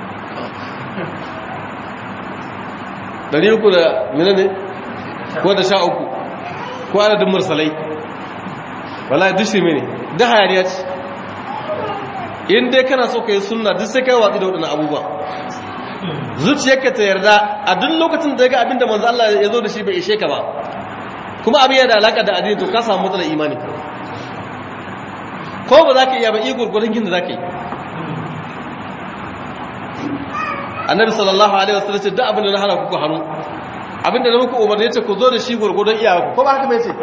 A: 300 da menene ko da sha uku ko adadin mursalai wallahi duk shi mene da hayaniya ce in dai kana so kai sunna duk sai kai watsi da wadannan abubuwa zuciyarka ta yarda a duk lokacin da ga abinda manzo Allah ya zo da shi bai ishe ka ba kuma abin yana da alaka da addini to ka samu matsalar imani ko ba za ka iya ba iya gurgurun gin da za ka yi annabi sallallahu alaihi wasallam ce duk abinda na hana ku hannu abinda na muku umarni ce ku zo da shi gurgurun iyawa ko ba haka bai ce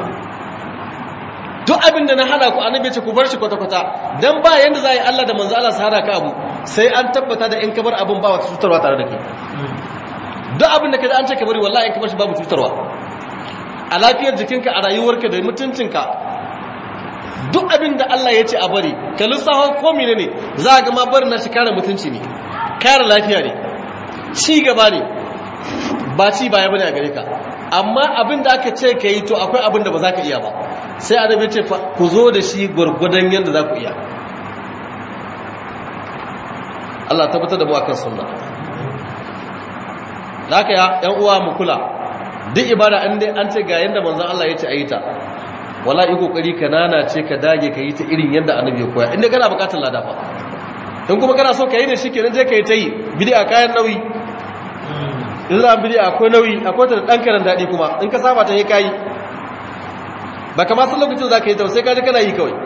A: duk abinda na hana ku annabi ce ku bar shi kwata-kwata dan ba yanda za a yi Allah da manzo Allah su hana ka abu sai an tabbata da in ka bar abin ba wata cutarwa tare da kai duk abinda ka ji an ce ka bari wallahi in ka bar shi babu cutarwa a lafiyar jikinka a rayuwarka da mutuncinka duk abinda Allah ya ce a bari ka lissafa ko menene za ga ma barin na shi kare mutunci ne kare lafiya ne ci gaba ne ba ci baya bane a gare ka amma abinda aka ce ka yi to akwai abinda ba za ka iya ba sai annabi ce ku zo da shi gurgudan yanda za ku iya Allah tabbatar da mu akan sunna haka ya ƴan uwa mu kula duk ibada an dai an ce ga yanda manzon Allah ya ce ayi ta wala yi kokari ka nana ce ka dage ka yi ta irin yanda annabi ya koya inda kana bukatar lada fa in kuma kana so ka yi da shi kenan je ka yi ta yi bid'a kayan nauyi illa bid'a akwai nauyi akwai ta dan karan dadi kuma in ka saba ta yi kai ba kamar san lokacin za ka yi ta sai ka ji kana yi kawai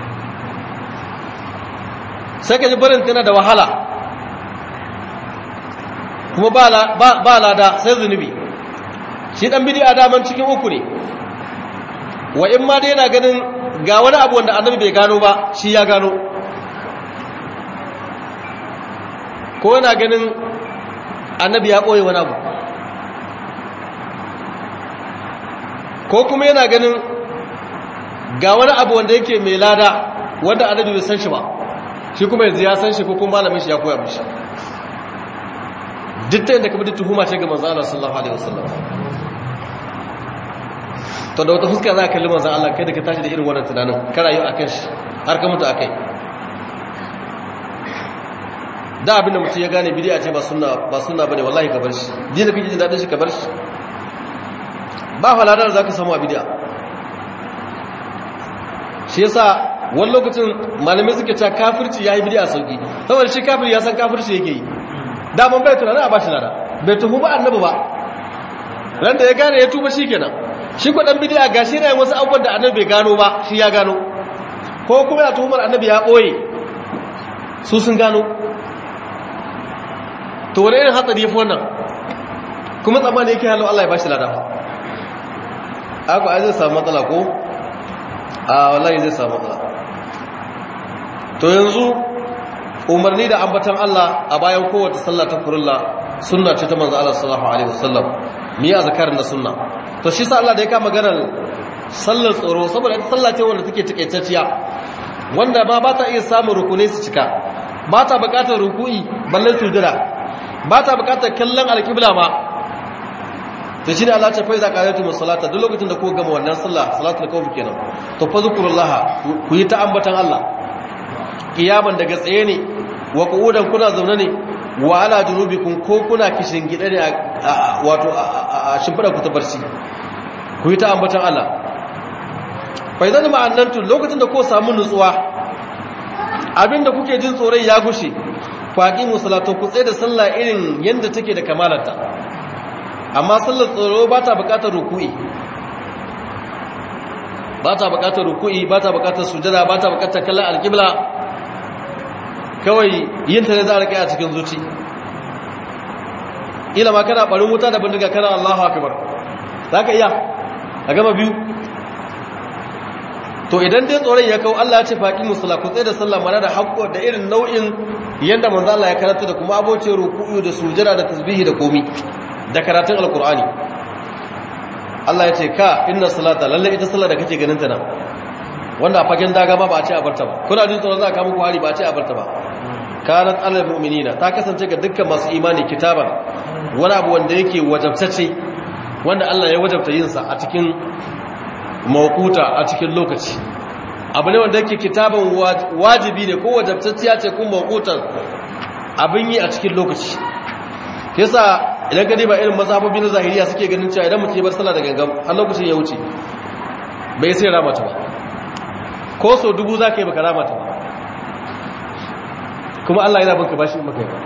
A: sai ka ji barin tana da wahala kuma ba lada sai zunubi shi dan bid'a daman cikin uku ne wa in ma dai yana ganin ga wani abu wanda annabi bai gano ba shi ya gano ko yana ganin annabi ya ɓoye wani abu ko kuma yana ganin ga wani abu wanda yake mai lada wanda annabi bai san shi ba shi kuma yanzu ya san shi ko kuma malamin shi ya koya mishi duk ta yadda kamar tuhuma ce ga manzo Allah sallallahu alaihi wasallam to da wata fuska za ka kalli manzo Allah kai da ka tashi da irin wannan tunanin ka rayu akan shi har ka mutu akai da abinda mutum ya gane bid'a ce ba sunna bane wallahi ka bar shi dina kake jin dadin shi ka bar shi ba faladar zaka samu a bid'a shi yasa wani lokacin malamai suke cewa kafirci yayi bid'a sauki saboda shi kafiri ya san kafirci yake yi da ban bai tunana a bashi nada bai tuhu ba annabi ba ran da ya gane ya tuba shikenan shi ko dan bid'a gashi ne wasu abubuwan da annabi bai gano ba shi ya gano ko kuma ya tuhumar annabi ya boye su sun gano to wani irin hatsari ya fi wannan kuma tsammani yake halau Allah ya ba shi lada ai zai samu matsala ko wallahi zai samu matsala to yanzu umarni da ambatan Allah a bayan kowace sallah ta furulla sunna ce ta manzo Allah sallallahu alaihi wasallam mi ya zakarin na sunna to shi sa Allah da ya kama maganar sallar tsoro saboda ita sallah ce wanda take takaitacciya wanda ba ta iya samun rukunai su cika ba ta bukatar ruku'i balle sujada ba ta bukatar kallon alqibla ma to shi ne Allah ce fa iza qara'tumus salata duk lokacin da ku gama wannan sallah salatul khawf kenan to fa zikrullaha ku yi ta ambatan Allah kiyaman daga tsaye ne wa qu'udan kuna zaune ne wa ala junubikum ko kuna kishin gida ne wato a shimfida ku ta barci ku yi ta ambatan Allah fa idan ma'annantu lokacin da ko samu nutsuwa abinda kuke jin tsoron ya gushe ku aqimu salatu ku tsaye da sallah irin yanda take da kamalarta amma sallar tsoro ba ta bukatar ruku'i ba ta bukatar sujada ba ta bukatar kallon alqibla kawai yin ta ne za a rike a cikin zuci ila ma kana barin wuta da bindiga kana Allahu akbar zaka iya a gama biyu to idan dai tsoron ya kawo Allah ya ce faqi musalla ku tsaye da sallah mana da haƙƙo da irin nau'in yanda manzo Allah ya karanta da kuma aboce ruku'u da sujada da tasbihi da komi da karatun alqur'ani Allah ya ce ka inna salata lalle ita sallah da kake ganin ta nan wanda a fagen daga ma ba a ce a barta ba kuna jin tsoron za ka muku hari ba a ce a barta ba kanat alal mu'minina ta kasance ga dukkan masu imani kitaban wani abu wanda yake wajabtacce wanda Allah ya wajabta yin sa a cikin mawquta a cikin lokaci abu ne wanda yake kitaban wajibi ne ko wajabtacciya ce ko mawqutan abin yi a cikin lokaci yasa idan ka diba irin mazhabobi na zahiriya suke ganin cewa idan mutum ya bar sallah da gangan har lokacin ya wuce bai sai ramata ba ko so dubu za ka yi baka ramata ba kuma Allah yana banka bashi maka yi ba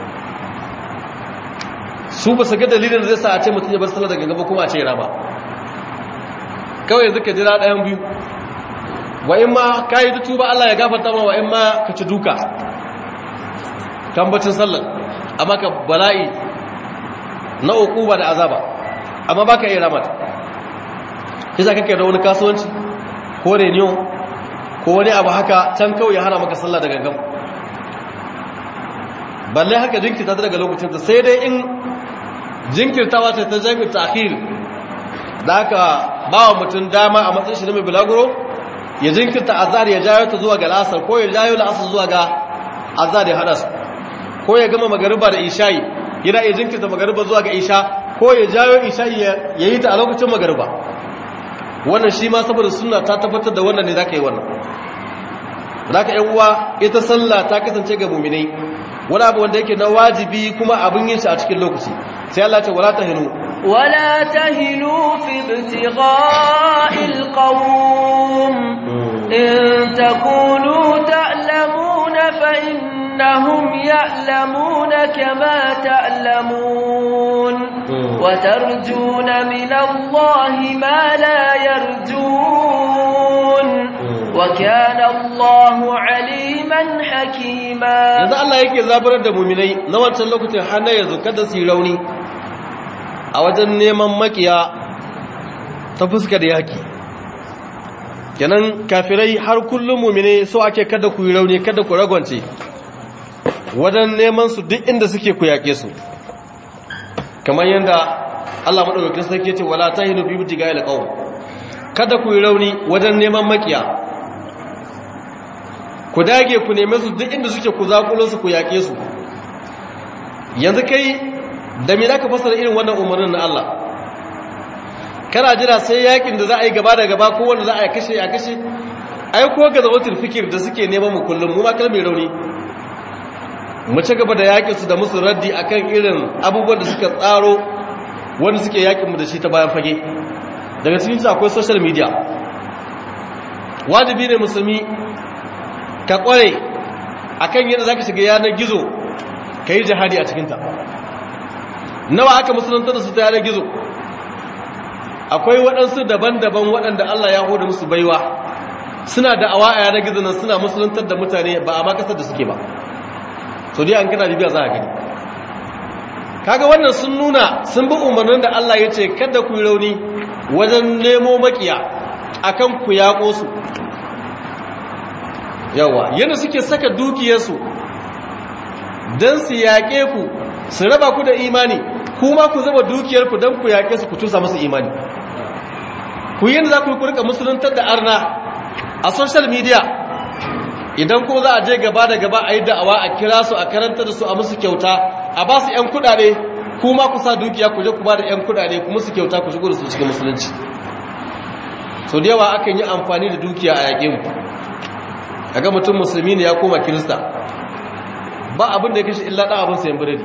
A: su ba su ga dalilin da zai sa a ce mutum ya bar sallah da gangan ba kuma a ce rama kawai yanzu ka jira ɗayan biyu wa in ma ka yi tuba Allah ya gafarta ma wa in ma ka ci duka tambacin sallar amma ka bala'i na uquba da azaba amma baka iya ramata kisa kake da wani kasuwanci ko reniyo ko wani abu haka can kawai ya hana maka sallah da gangan balle haka jinkirta ta daga lokacin ta sai dai in jinkirtawa ta jami'ar ta'khir da haka ba wa mutum dama a matsayin shi na mai bulaguro ya jinkirta azhar ya jayo ta zuwa ga al'asar ko ya jayo al'asar zuwa ga azhar ya hada su ko ya gama magariba da isha'i yana iya jinkirta magariba zuwa ga isha ko ya jayo isha'i ya yi ta a lokacin magariba wannan shi ma saboda sunna ta tabbatar da wannan ne zaka yi wannan zaka yan uwa ita sallah ta kasance ga mu'minai wani abu wanda yake na wajibi kuma abin yin shi a cikin lokaci sai Allah ce wala tahinu
B: fi ibtigha'il qawm in takunu ta'lamuna fa innahum ya'lamuna kama ta'lamun wa tarjuna min Allahi ma la yarjun wa kana Allahu aliman hakima
A: yanzu Allah yake zaburar da mu'minai na wancan lokacin har na yanzu kada su yi rauni a wajen neman makiya ta fuskar yaki kenan kafirai har kullum mu'minai so ake kada ku yi rauni kada ku ragwance wajen neman su duk inda suke ku yake su kamar yanda Allah madaukakin sarki ce wala tahinu bi ibtiga'il qawm kada ku yi rauni wajen neman makiya ku dage ku neme su duk inda suke ku zakulo su ku yake su yanzu kai da me zaka fasara irin wannan umarnin na Allah kana jira sai yakin da za a yi gaba da gaba ko wanda za a kashe a kashe ai ko ga zawatul fikir da suke neman mu kullum mu ma kalmai rauni mu ci gaba da yakin su da musu raddi akan irin abubuwan da suka tsaro wanda suke yakin mu da shi ta bayan fage daga cikin su akwai social media wajibi ne musulmi ka kware akan yadda zaka shiga yanar gizo kai jihadi a cikin ta nawa aka musulunta da su ta yanar gizo akwai waɗansu daban-daban waɗanda Allah ya hoda musu baiwa suna da awa a yanar gizo nan suna musuluntar da mutane ba a makasar da suke ba saudiya an kana bibiya za a gani. Kaga wannan sun nuna sun bi umarnin da Allah ya ce kada ku yi rauni wajen nemo makiya akan ku yaƙo su. Yawa yana suke saka dukiyarsu don su yaƙe ku su raba ku da imani, kuma ku zama dukiyarku don ku yaƙe su ku tusa musu imani. Ku yi yadda za ku yi kurka musuluntar da arna a social media, idan kuma za a je gaba da gaba a yi da'awa a kira su a karanta da su a musu kyauta a ba su 'yan kudade, kuma ku sa dukiya ku je ku ba da 'yan kudade ku musu kyauta ku shigo da su cikin musulunci. So da yawa akan yi amfani da dukiya a yaƙe mu. A ga mutum musulmi ne ya koma kirista, ba abin da ya kashe illa ɗan abin sayan biredi.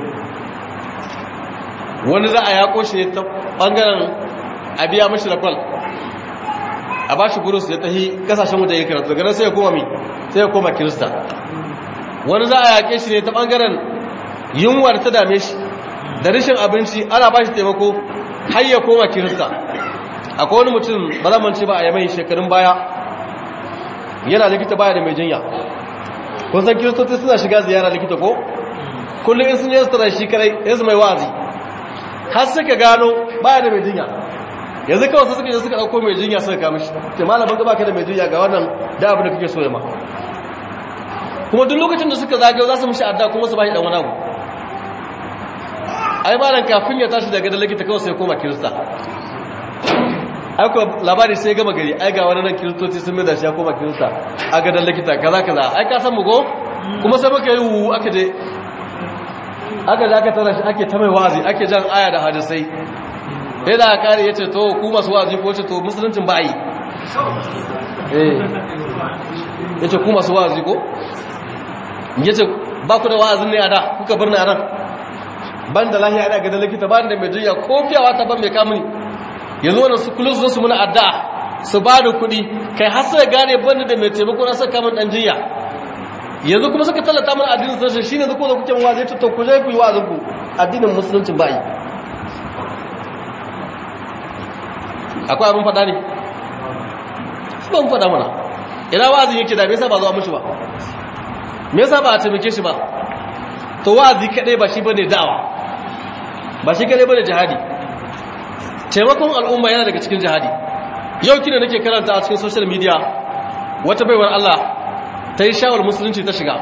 A: Wani za a yaƙo shi ne ta ɓangaren a biya mashi da kwal, a ba shi burus ya tahi kasashen wajen ya karatu, daga nan sai ya koma sai ya koma kirista. Wani za a yaƙe shi ne ta ɓangaren yunwar ta dame shi da rashin abinci, ana ba shi taimako har ya koma kirista. Akwai wani mutum ba zamanci ba a yamai shekarun baya, yana likita baya da mai jinya. Kun san kiristoci suna shiga ziyara likita ko? Kullum in sun yi sutura shi kadai yanzu mai wa'azi, har suka gano baya da mai jinya. Yanzu kawai suka je suka ɗauko mai jinya suka kama shi, ce malamin gaba ka da mai jinya ga wannan da abu da kake so ya ma. Kuma duk lokacin da suka zagayo za su mishi adda kuma su ba shi ɗan wani abu. Ai malam kafin ya tashi daga da likita kawai sai ya koma kirista. Aiko labari sai gama gari, ai ga wani nan kiristoci sun mai da shi ya koma kirista a gadon likita kaza kaza. Ai ka san mu ko? Kuma sai muka yi wuwu aka je aka tara shi ake ta mai wa'azi, ake jan aya da hadisai. Sai da kare ya ce to ku masu wa'azi ko ce to musuluncin ba yi. Ya ce ku masu wa'azi ko? Ya ce ba ku da wa'azin ne a da kuka birni a nan. Ban da lahiya ana gadon likita ban da mai jiya ko fiyawa ta ban mai kamuni. Yanzu wannan su kulus su muna addu'a su ba da kuɗi, kai har sai gane banda da mai taimako na saka min dan jiya. Yanzu kuma suka tallata mana addinin sun shine da kuke wazi to ku je ku yi wazin ku addinin musulunci ba yi. Akwai abin fada ne? Su ban fada mana. Ina wazin yake da me yasa ba zuwa mushi ba? Me yasa ba a taimake shi ba? To wazi kadai ba shi bane da'awa. Ba shi kadai bane jihadi. Taimakon al'umma yana daga cikin jihadi. Yau kina nake karanta a cikin social media wata baiwar Allah ta yi shawar musulunci ta shiga.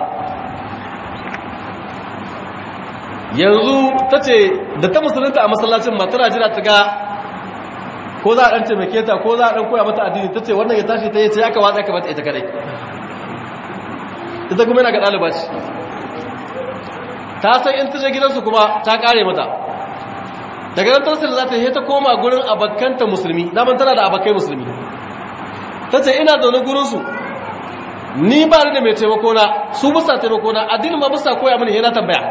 A: Yanzu ta ce da ta musulunta a masallacin ma tana jira ta ga ko za a ɗan taimake ta ko za a ɗan koya mata addini. Ta ce wannan ya tashi ta yi ce ya kawata ya kamata ita kadai. Ita kuma yana ga ɗaliba ce. Ta san in ta je gidansu kuma ta ƙare mata. Daga nan tarsir za ta yi ta koma gurin abakanta musulmi, daman tana da abakai musulmi. Ta ce ina zaune gurinsu, ni ba ni da mai taimakona, su busa taimakona, addinin ma busa koya mini yana tambaya.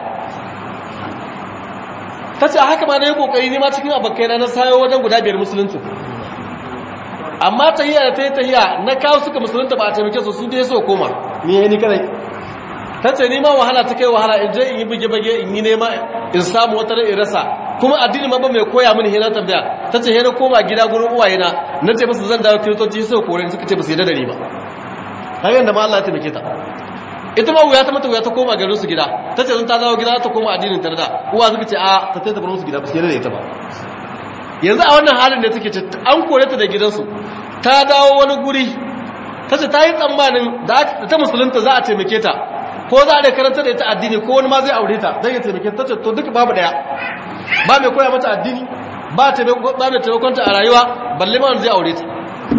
A: Ta ce a haka ma na yi kokari nima cikin abakai na sayo wajen guda 5 musulunci. Amma tahiya da ta yi tahiya na kawo suka musulunta ba a taimake su su dai so koma, ni ya ni kadai. Ta ce nima wahala ta kai wahala in je in yi bige-bige in yi nema in samu wata in rasa. Kuma addini ma ba mai koya mini hina tambaya. Ta ce hina koma gida gurin uwayena na ce musu zan dawo kiristoci sai kore suka ce ba su yi da ni ba. Hanyar da ma Allah ya taimake ta. Ita ma wuya ta mata wuya ta koma garin su gida. Ta ce zan ta dawo gida ta koma addinin ta da. Uwa suka ce a ta ta bar musu gida ba su yi da ita ba. Yanzu a wannan halin da take ce an kore ta da gidansu. Ta dawo wani guri. Ta ce ta yi tsammanin da ta musulunta za a taimake ta. Ko za a da karanta da ita addini ko wani ma zai aure ta zai taimake ta. Ce to duk babu daya. Ba mai koya mata addini, ba mai taimakonta a rayuwa, balle ma zai aure ta.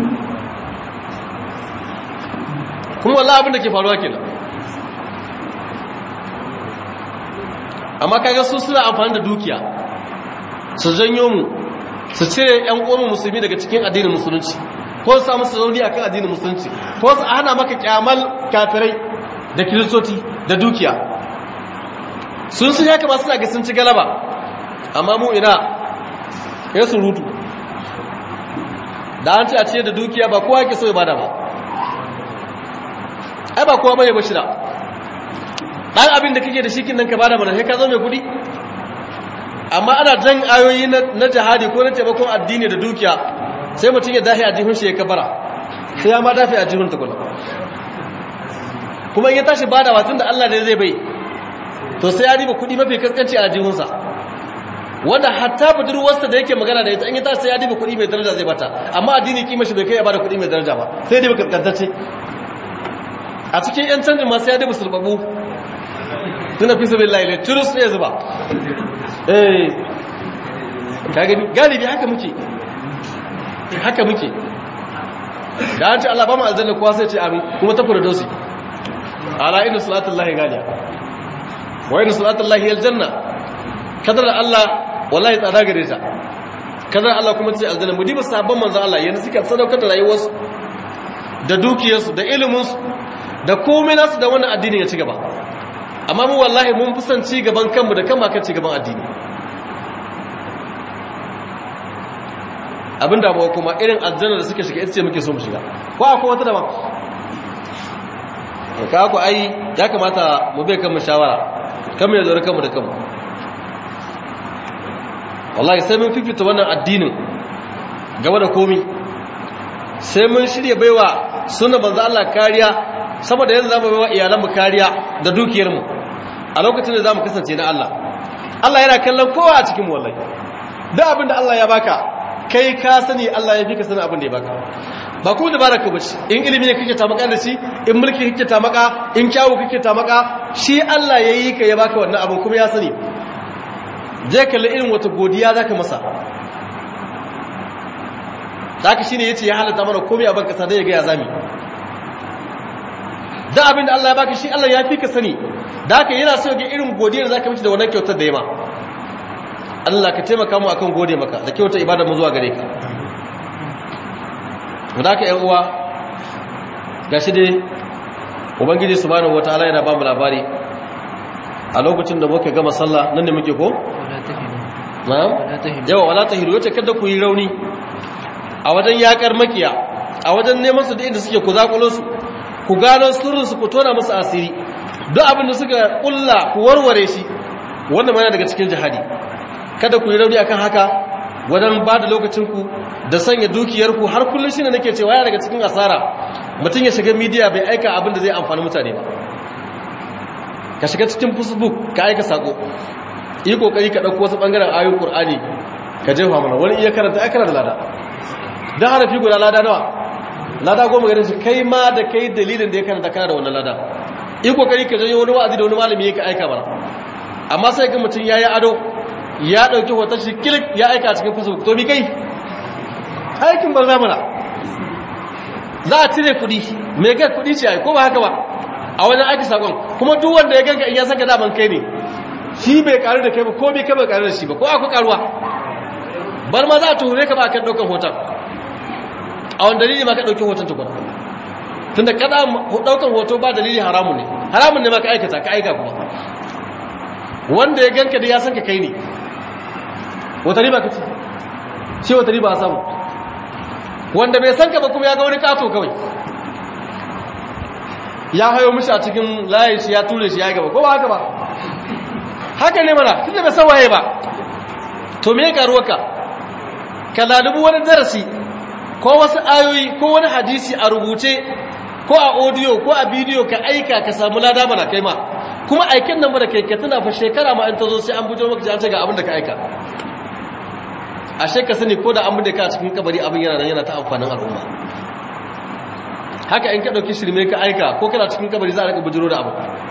A: Kuma wallahi abin da ke faruwa kenan. Amma kaga su suna amfani da dukiya su janyo mu su cire ƴan uwan musulmi daga cikin addinin musulunci, ko su samu su zauni akan addinin musulunci, ko su hana maka kyamal kafirai da kiristoci da dukiya. Sun haka ba suna ga sun ci galaba. Amma mu ina ya surutu da an ce a ce da dukiya ba kowa yake so ya bada ba. Ai ba kowa bane bashi da dan abin da kake da shi kin nan ka bada mana sai ka zo mai kudi. Amma ana jan ayoyi na jihadi ko na taimakon addini da dukiya sai mutum ya dafi a jihun shi ya kabara sai ya ma dafi a jihun tukuna. Kuma in ya tashi badawa tunda Allah ne zai bai to sai ya riba kuɗi mafi kaskanci a jihunsa, wanda hatta budurwarsa da yake magana da ita an yi ta sai ya riba kuɗi mai daraja zai bata, amma addini kima shi bai kai ya bada kuɗi mai daraja ba, sai riba kaskantacce. A cikin 'yan canjin masu ya riba sulbabu tuna fi sabi lailai turus ne zuba. Galibi haka muke da an ce Allah ba mu aljanna kuwa sai ce amin, kuma ta firdausi. Ala inna salatullahi galiya wa inna salatullahi aljanna, kadar Allah wallahi tsada gare ta, kadar Allah kuma ce aljanna. Mu diba sabon manzo Allah yana suka sadaukar da rayuwarsu da dukiyarsu da iliminsu da komai nasu da wannan addini ya ci gaba, amma mu wallahi mun fi son ci gaban kanmu da kanmu kan ci gaban addini. Abinda ba kuma irin aljanna da suka shiga ita ce muke so mu shiga, ko akwai wata daban? Ka ku ai ya kamata mu bai kanmu shawara, kanmu ya zara kanmu da kanmu. Wallahi sai mun fifita wannan addinin gaba da komi, sai mun shirya baiwa sunan manzo Allah kariya, saboda yanzu zamu baiwa iyalanmu kariya da dukiyarmu a lokacin da zamu kasance na Allah. Allah yana kallon kowa a cikin mu wallahi. Duk abin da Allah ya baka kai ka sani, Allah ya fi ka sani abin da ya baka. Ba ku da baraka bace, in ilimi ne kake tamaka da shi, in mulki kake tamaka, in kyawu kake tamaka, shi Allah yayi ka ya baka wannan abin kuma ya sani. Je kalli irin wata godiya zaka masa. Zaka shine yace ya halatta mana komai a ban kasa da ya ga ya zami. Da abin da Allah ya baka shi Allah ya fi ka sani, da haka yana so ga irin godiyar zaka mishi da wannan kyautar da yema. Allah ka taimaka mu akan gode maka da kyautar ibadar mu zuwa gare ka. Da haka ƴan uwa gashi dai Ubangiji subhanahu wataala yana ba mu labari a lokacin da muke gama sallah, nan ne muke ko? Na'am. Yawa wala tahiru, yace kada ku yi rauni a wajen yakar makiya, a wajen neman su da inda suke ku zakulo su, ku gano sirrin su, ku tona musu asiri, duk abin da suka kulla ku warware shi. Wannan yana daga cikin jihadi. Kada ku yi rauni akan haka wajen ba da lokacin ku da sanya dukiyar ku. Har kullun shine nake cewa yana daga cikin asara mutum ya shiga media bai aika abin da zai amfani mutane ba. Ka shiga cikin Facebook ka aika sako, yi kokari ka dauko wasu bangaren ayoyin Qur'ani ka jefa mana, wani iya karanta akara da lada. Dan harafi guda lada nawa? Lada 10 garin shi, kai ma da kai dalilin da ya karanta kana da wannan lada. Yi kokari ka janyo wani wa'azi da wani malami yake aika mana. Amma sai ga mutum yayi ado, ya dauki hoton shi kilik ya aika a cikin Facebook, to mi kai? Aikin banza mana. Za a cire kudi, me ga kudi ce ai ko ba haka ba? A wajen aiki sakon, kuma duk wanda ya ganka in ya saka daman kai ne, shi bai karu da kai ba, ko bai kai bai karu da shi ba, ko akwai karuwa. Bar ma za a tuhure ka ba kan daukan hoton. A wani dalili ma ka dauki hoton tukuna. Tunda kada daukan hoto ba dalili haramun ne. Haramun ne ma ka aikata, ka aika kuma. Wanda ya ganka da ya san ka kai ne. Wata riba kace? Shi wata riba a samu. Wanda bai san ka ba kuma ya ga wani kato kawai. Ya hayo mishi a cikin layin shi, ya ture shi ya gaba, ko ba haka ba? Haka ne mana, tunda bai san waye ba. To me ya karuwarka? Ka lalubu wani darasi ko wasu ayoyi ko wani hadisi a rubuce ko a audio ko a bidiyo ka aika ka samu lada mana kai ma. Kuma aikin nan da kai ka tuna fa shekara ma in ta zo sai an bujo maka an ce ga abin da ka aika. Ashe ka sani ko da an bude ka cikin kabari abin yana nan yana ta amfanin al'umma. Haka in ka dauki shirme ka aika ko kana cikin kabari za a rika bujiro da abu.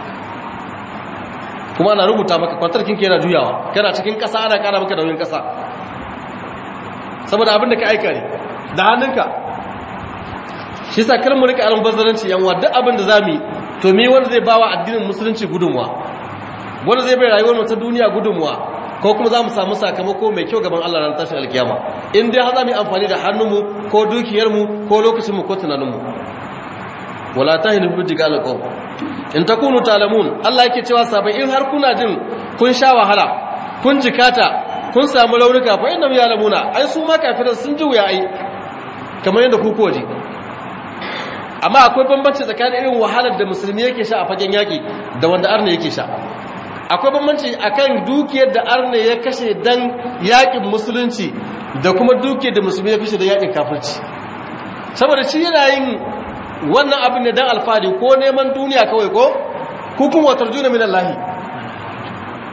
A: Kuma ana rubuta maka kwantarkin ka yana juyawa, kana cikin kasa ana kara maka nauyin kasa. Saboda abin da ka aika ne da hannunka. Shi sa kar mu rika almubazzaranci yan wa, duk abin da zamu yi to me wanda zai bawa addinin musulunci gudunmuwa, wanda zai bai rayuwar mu ta duniya gudunmuwa, ko kuma zamu samu sakamako mai kyau gaban Allah ran tashin alkiyama in dai har zamu yi amfani da hannunmu ko dukiyarmu ko lokacinmu ko tunaninmu. Wala tahinu bi digal qawm in takunu talamun, Allah yake cewa sabai in har kuna jin kun sha wahala, kun jikata, kun samu launuka, fa innam yalamuna, ai su ma kafiran sun ji wuya ai kamar yadda ku koji. Amma akwai bambanci tsakanin irin wahalar da musulmi yake sha a fagen yaki da wanda arna yake sha. Akwai bambanci akan dukiyar da arna ya kashe dan yakin musulunci da kuma dukiyar da musulmi ya kashe dan yakin kafirci. Saboda shi yana yin wannan abin ne dan alfadi ko neman duniya kawai, ko kuma watarjuna min Allah.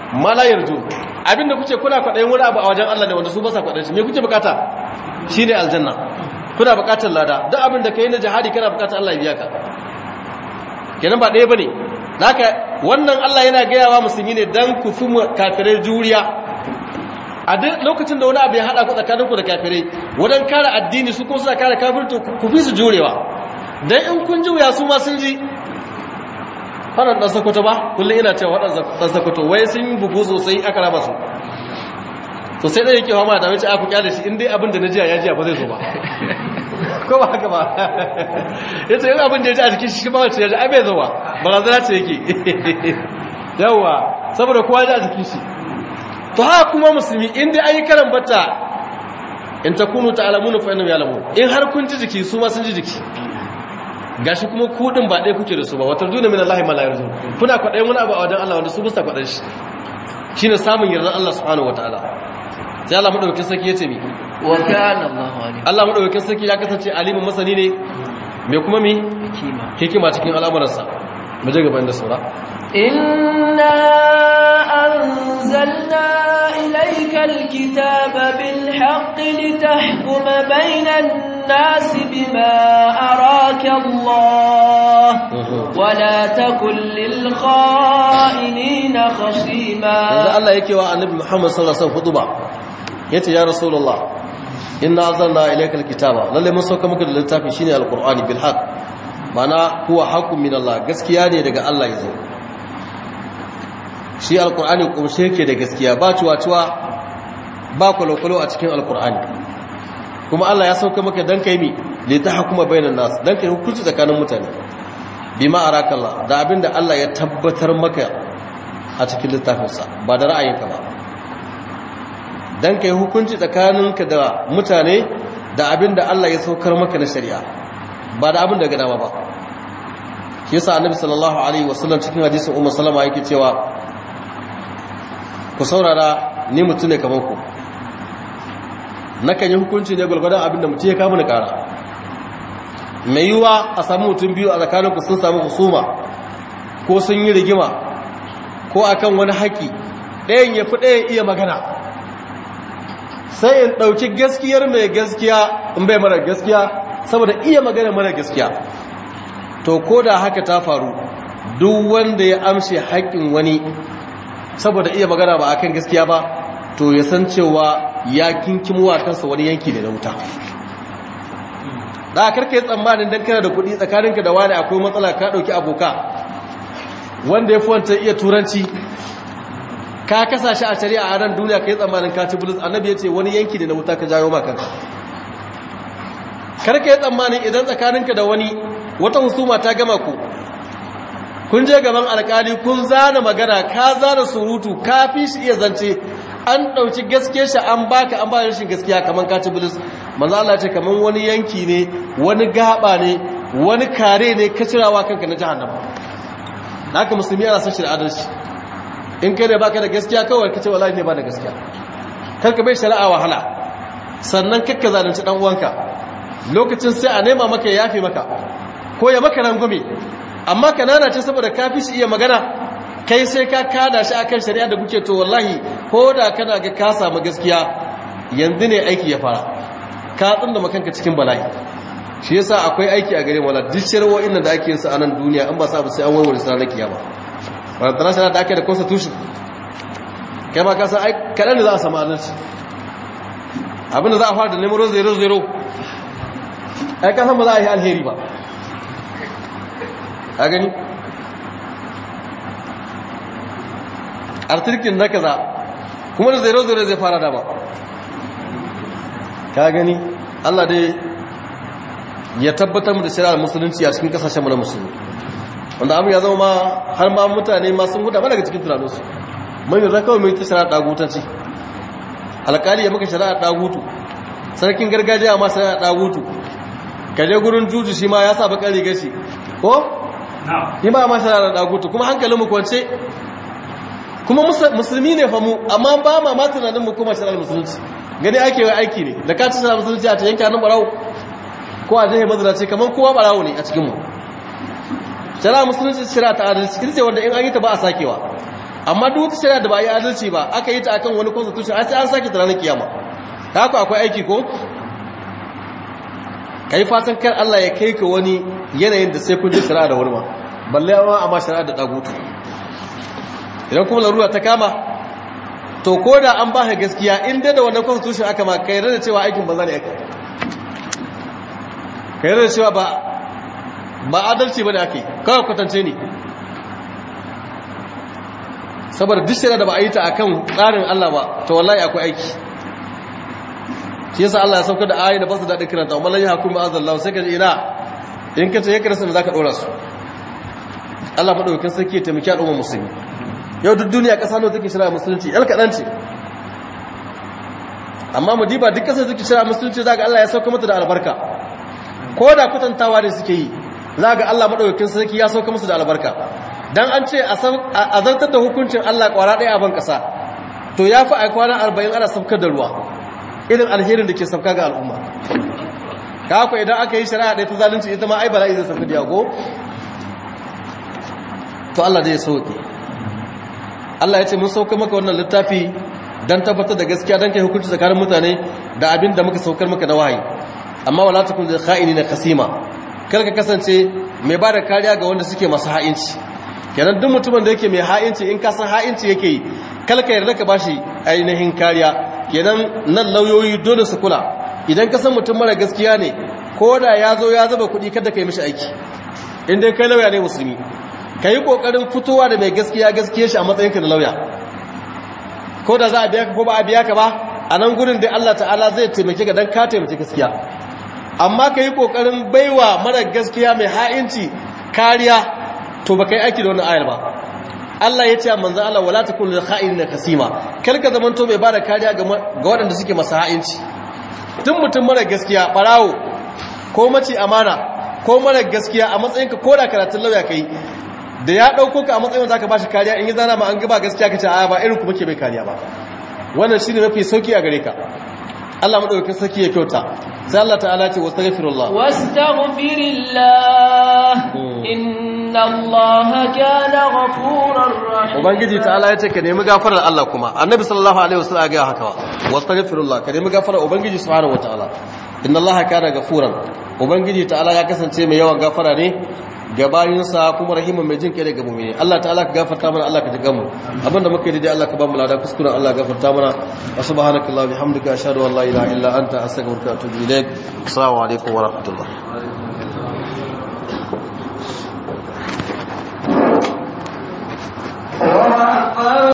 A: ma la yarju abinda kuke kuna kwadayin wani abu a wajen Allah ne wanda su ba sa kwadayin shi me kuke bukata shine aljanna kuna bukatar lada duk abin da kai na jihadi kana bukatar Allah ya biya ka kenan ba ɗaya bane haka wannan Allah yana gayawa musulmi ne dan ku fi kafirai juriya a duk lokacin da wani abu ya hada ku tsakaninku da kafirai wadan kare addini su kuma suna kare kafirci ku fi su jurewa dan in kun juya su ma sun ji faran dan sakoto ba kullum ina cewa wadan dan sakoto wai sun bugu sosai aka raba su to sai dai yake fama da wace aku kyale shi in dai abin da na jiya ya jiya ba zai zo ba ko ba haka ba yace in abin da ya ji a jikin shi ba wace ya ji ai bai zo ba barazana ce yake yawa saboda kowa ya ji a jikin shi to haka kuma musulmi in dai ayi karan bata in takunu ta'lamuna fa innahum ya'lamun in har kun ji jiki su ma sun ji jiki gashi kuma kudin ba ɗaya kuke da su ba wata duna min Allah ma la yarzu kuna kwadayin wani abu a wajen Allah wanda su bisa kwadan shi shine samun yardan Allah subhanahu wataala sai Allah madaukakin sarki yace mi
B: wa kana Allahu alim
A: Allah madaukakin sarki ya kasance alimin masani ne me kuma mi hikima cikin al'amuransa mu je gaban da sura
B: inna anzalna ilayka alkitaba bil haqqi litahkuma bainan الناس بما أراك الله ولا تكن للخائنين خصيما
A: إذا الله يكيوا النبي محمد صلى الله عليه وسلم خطبة يتي يا رسول الله إنا أنزلنا إليك الكتاب للي من سوك مكد للتافي شيني القرآن بالحق معنى هو حق من الله gaskiya daga Allah yazo shi alqur'ani kumshe yake da gaskiya ba tuwa ba kwalo a cikin alqur'ani kuma Allah ya sauka maka dan kai mi li tahkuma bainan nas dan kai hukunci tsakanin mutane bima arakallah da abinda Allah ya tabbatar maka a cikin littafinsa ba da ra'ayinka ba dan kai hukunci tsakaninka da mutane da abinda Allah ya saukar maka na shari'a ba da abinda ga dama ba shi yasa annabi sallallahu alaihi wasallam cikin hadisin ummu salama yake cewa ku saurara ni mutune kamar ku nakan yi hukunci ne gulgudan abinda mutum ya kama ni kara mai yiwuwa a samu mutum biyu a tsakaninku sun samu husuma ko sun yi rigima ko akan wani haƙi ɗayan ya fi ɗayan iya magana sai in ɗauki gaskiyar mai gaskiya in bai mara gaskiya saboda iya magana mara gaskiya to ko da haka ta faru duk wanda ya amshe haƙin wani saboda iya magana ba akan gaskiya ba to ya san cewa ya kinkimuwa kansa wani yanki ne na wuta da karka yi tsammanin don kana da kuɗi tsakaninka da wani akwai matsala ka ɗauki aboka wanda ya fi wanta iya turanci ka kasa shi a shari'a a ran duniya ka yi tsammanin ka ci bulus annabi ya ce wani yanki ne na wuta ka jayo makanka karka yi tsammanin idan tsakaninka da wani wata husuma ta gama ku kun je gaban alkali kun zana magana ka zana surutu ka fi shi iya zance an ɗauki gaske shi an baka an ba rashin gaskiya kamar kaci bilis manzo Allah ce kamar wani yanki ne wani gaba ne wani kare ne ka cirawa kanka na jahannama haka musulmi yana son shi da adalci in kai ne baka da gaskiya kawai kace wallahi ne ba da gaskiya kanka bai shari'a wahala sannan kakka zalunci dan uwanka lokacin sai a nema maka yafi maka ko ya maka rangume amma kanana ce saboda kafi shi iya magana kai sai ka kada shi akan shari'a da kuke to wallahi ko da kana ga ka samu gaskiya yanzu ne aiki ya fara ka tsinda makanka cikin bala'i shi yasa akwai aiki a gare wala duk shari'o'in da ake yin su a nan duniya an ba sa ba sai an warware su ranar kiyama wannan tana shari'a da ake da constitution kai ma ka san ai kadan da za a samu adalci abinda za a fara da numero 00 ai ka san ba za a yi alheri ba a gani artirkin na kaza kuma da 00 zai fara dama ka gani Allah dai ya tabbatar mu da shari'ar musulunci a cikin kasashen mu na musulmi wanda abu ya zama ma har ma mutane ma sun huda daga cikin tunaninsu mai da kawai mai ta shari'ar dagutanci alƙali ya maka shari'ar dagutu sarkin gargajiya ma shari'ar dagutu kaje gurin juju shi ma ya sa bakar rigar shi ko yi ma shari'ar dagutu kuma hankalin mu kwance kuma musulmi ne fa mu amma ba ma tunanin mu kuma shari'ar musulunci gani ake wai aiki ne da ka ci shari'ar musulunci a ta yanke hannun barawo ko a jihe mazara ce kamar kowa barawo ne a cikinmu shari'ar musulunci shari'a ta adalci ita ce wanda in an yi ta ba a sakewa amma duk wata shari'a da ba yi adalci ba aka yi ta akan wani constitution sai an sake ta ranar kiyama haka akwai aiki ko kai fatan kar Allah ya kai ka wani yanayin da sai kun ji shari'a da wurma balle amma shari'a da dagutu idan kuma larura ta kama to ko da an ba ka gaskiya in dai da wannan constitution aka ma kai rada cewa aikin banza ne aka kai rada cewa ba adalci bane ake kawai kwatance ne saboda duk shari'a da ba a yi ta akan tsarin Allah ba to wallahi akwai aiki shi yasa Allah ya sauka da ayi da ba su daɗin kiranta amma lan yahkum bi azallahu sai ka ji ina in ka ce ya karasa da zaka dora su Allah madaukakin sarki ya taimaki al'umma musulmi yau duk duniya ƙasa nawa take shari'a musulunci yar kaɗan ce amma mu diba duk ƙasar take shari'a musulunci zaka Allah ya sauka mata da albarka ko da kutantawa ne suke yi zaka Allah madaukakin sarki ya sauka musu da albarka dan an ce a zartar da hukuncin Allah kwara ɗaya a ban ƙasa to yafi a kwana 40 ana saukar da ruwa irin alherin da ke sauka ga al'umma haka idan aka yi shari'a ɗaya ta zalunci ita ma ai bala'i zai sauka da yago to Allah zai sauke Allah ya ce mun sauka maka wannan littafi don tabbatar da gaskiya don kai hukunci tsakanin mutane da abin da muka saukar maka na wahayi amma wala takun da kha'inina khasima kar ka kasance mai ba da kariya ga wanda suke masu ha'inci kenan duk mutumin da yake mai ha'inci in ka san ha'inci yake yi kar ka yarda ka bashi ainihin kariya kenan nan lauyoyi dole su kula idan ka san mutum mara gaskiya ne ko da ya zo ya zuba kuɗi kada ka yi mishi aiki in dai kai lauya ne musulmi ka yi ƙoƙarin fitowa da mai gaskiya shi a matsayinka da lauya ko da za a biya ka ko ba a biya ka ba a nan gudun da Allah ta'ala zai taimake ka don ka taimake gaskiya amma ka yi ƙoƙarin baiwa mara gaskiya mai ha'inci kariya to ba ka yi aiki da wannan ayar ba Allah ya ce a manzan Allah wala ta kullu kha'inina kasima kar ka zamanto mai bada kariya ga waɗanda suke masa ha'inci tun mutum mara gaskiya barawo ko mace amana ko mara gaskiya a matsayinka ko da karatun lauya kai da ya ɗauko ka a matsayin za ka ba shi kariya in yi zana ma an gaba gaskiya ka ce a ba irin kuma ke bai kariya ba wannan shi ne mafi sauki a gare ka Allah maɗaukakin sarki ya kyauta sai Allah ta'ala ce wastaghfirullah
B: inna Allaha kana ghafurar rahim
A: ubangiji ta'ala ya ce ka nemi gafarar Allah kuma annabi sallallahu alaihi wasallam ya ga haka wastaghfirullah ka nemi gafarar ubangiji subhanahu wataala inna Allaha kana ghafuran ubangiji ta'ala ya kasance mai yawan gafara ne ga bayinsa kuma rahiman mai jin kai daga mu'mini Allah ta'ala ka gafarta mana Allah ka jiga mu abinda muke yi dai Allah ka ba mu lada kuskuren Allah gafarta mana wa subhanakallah bihamdika ashhadu an la ilaha illa anta astaghfiruka wa atubu ilaik assalamu alaikum wa rahmatullah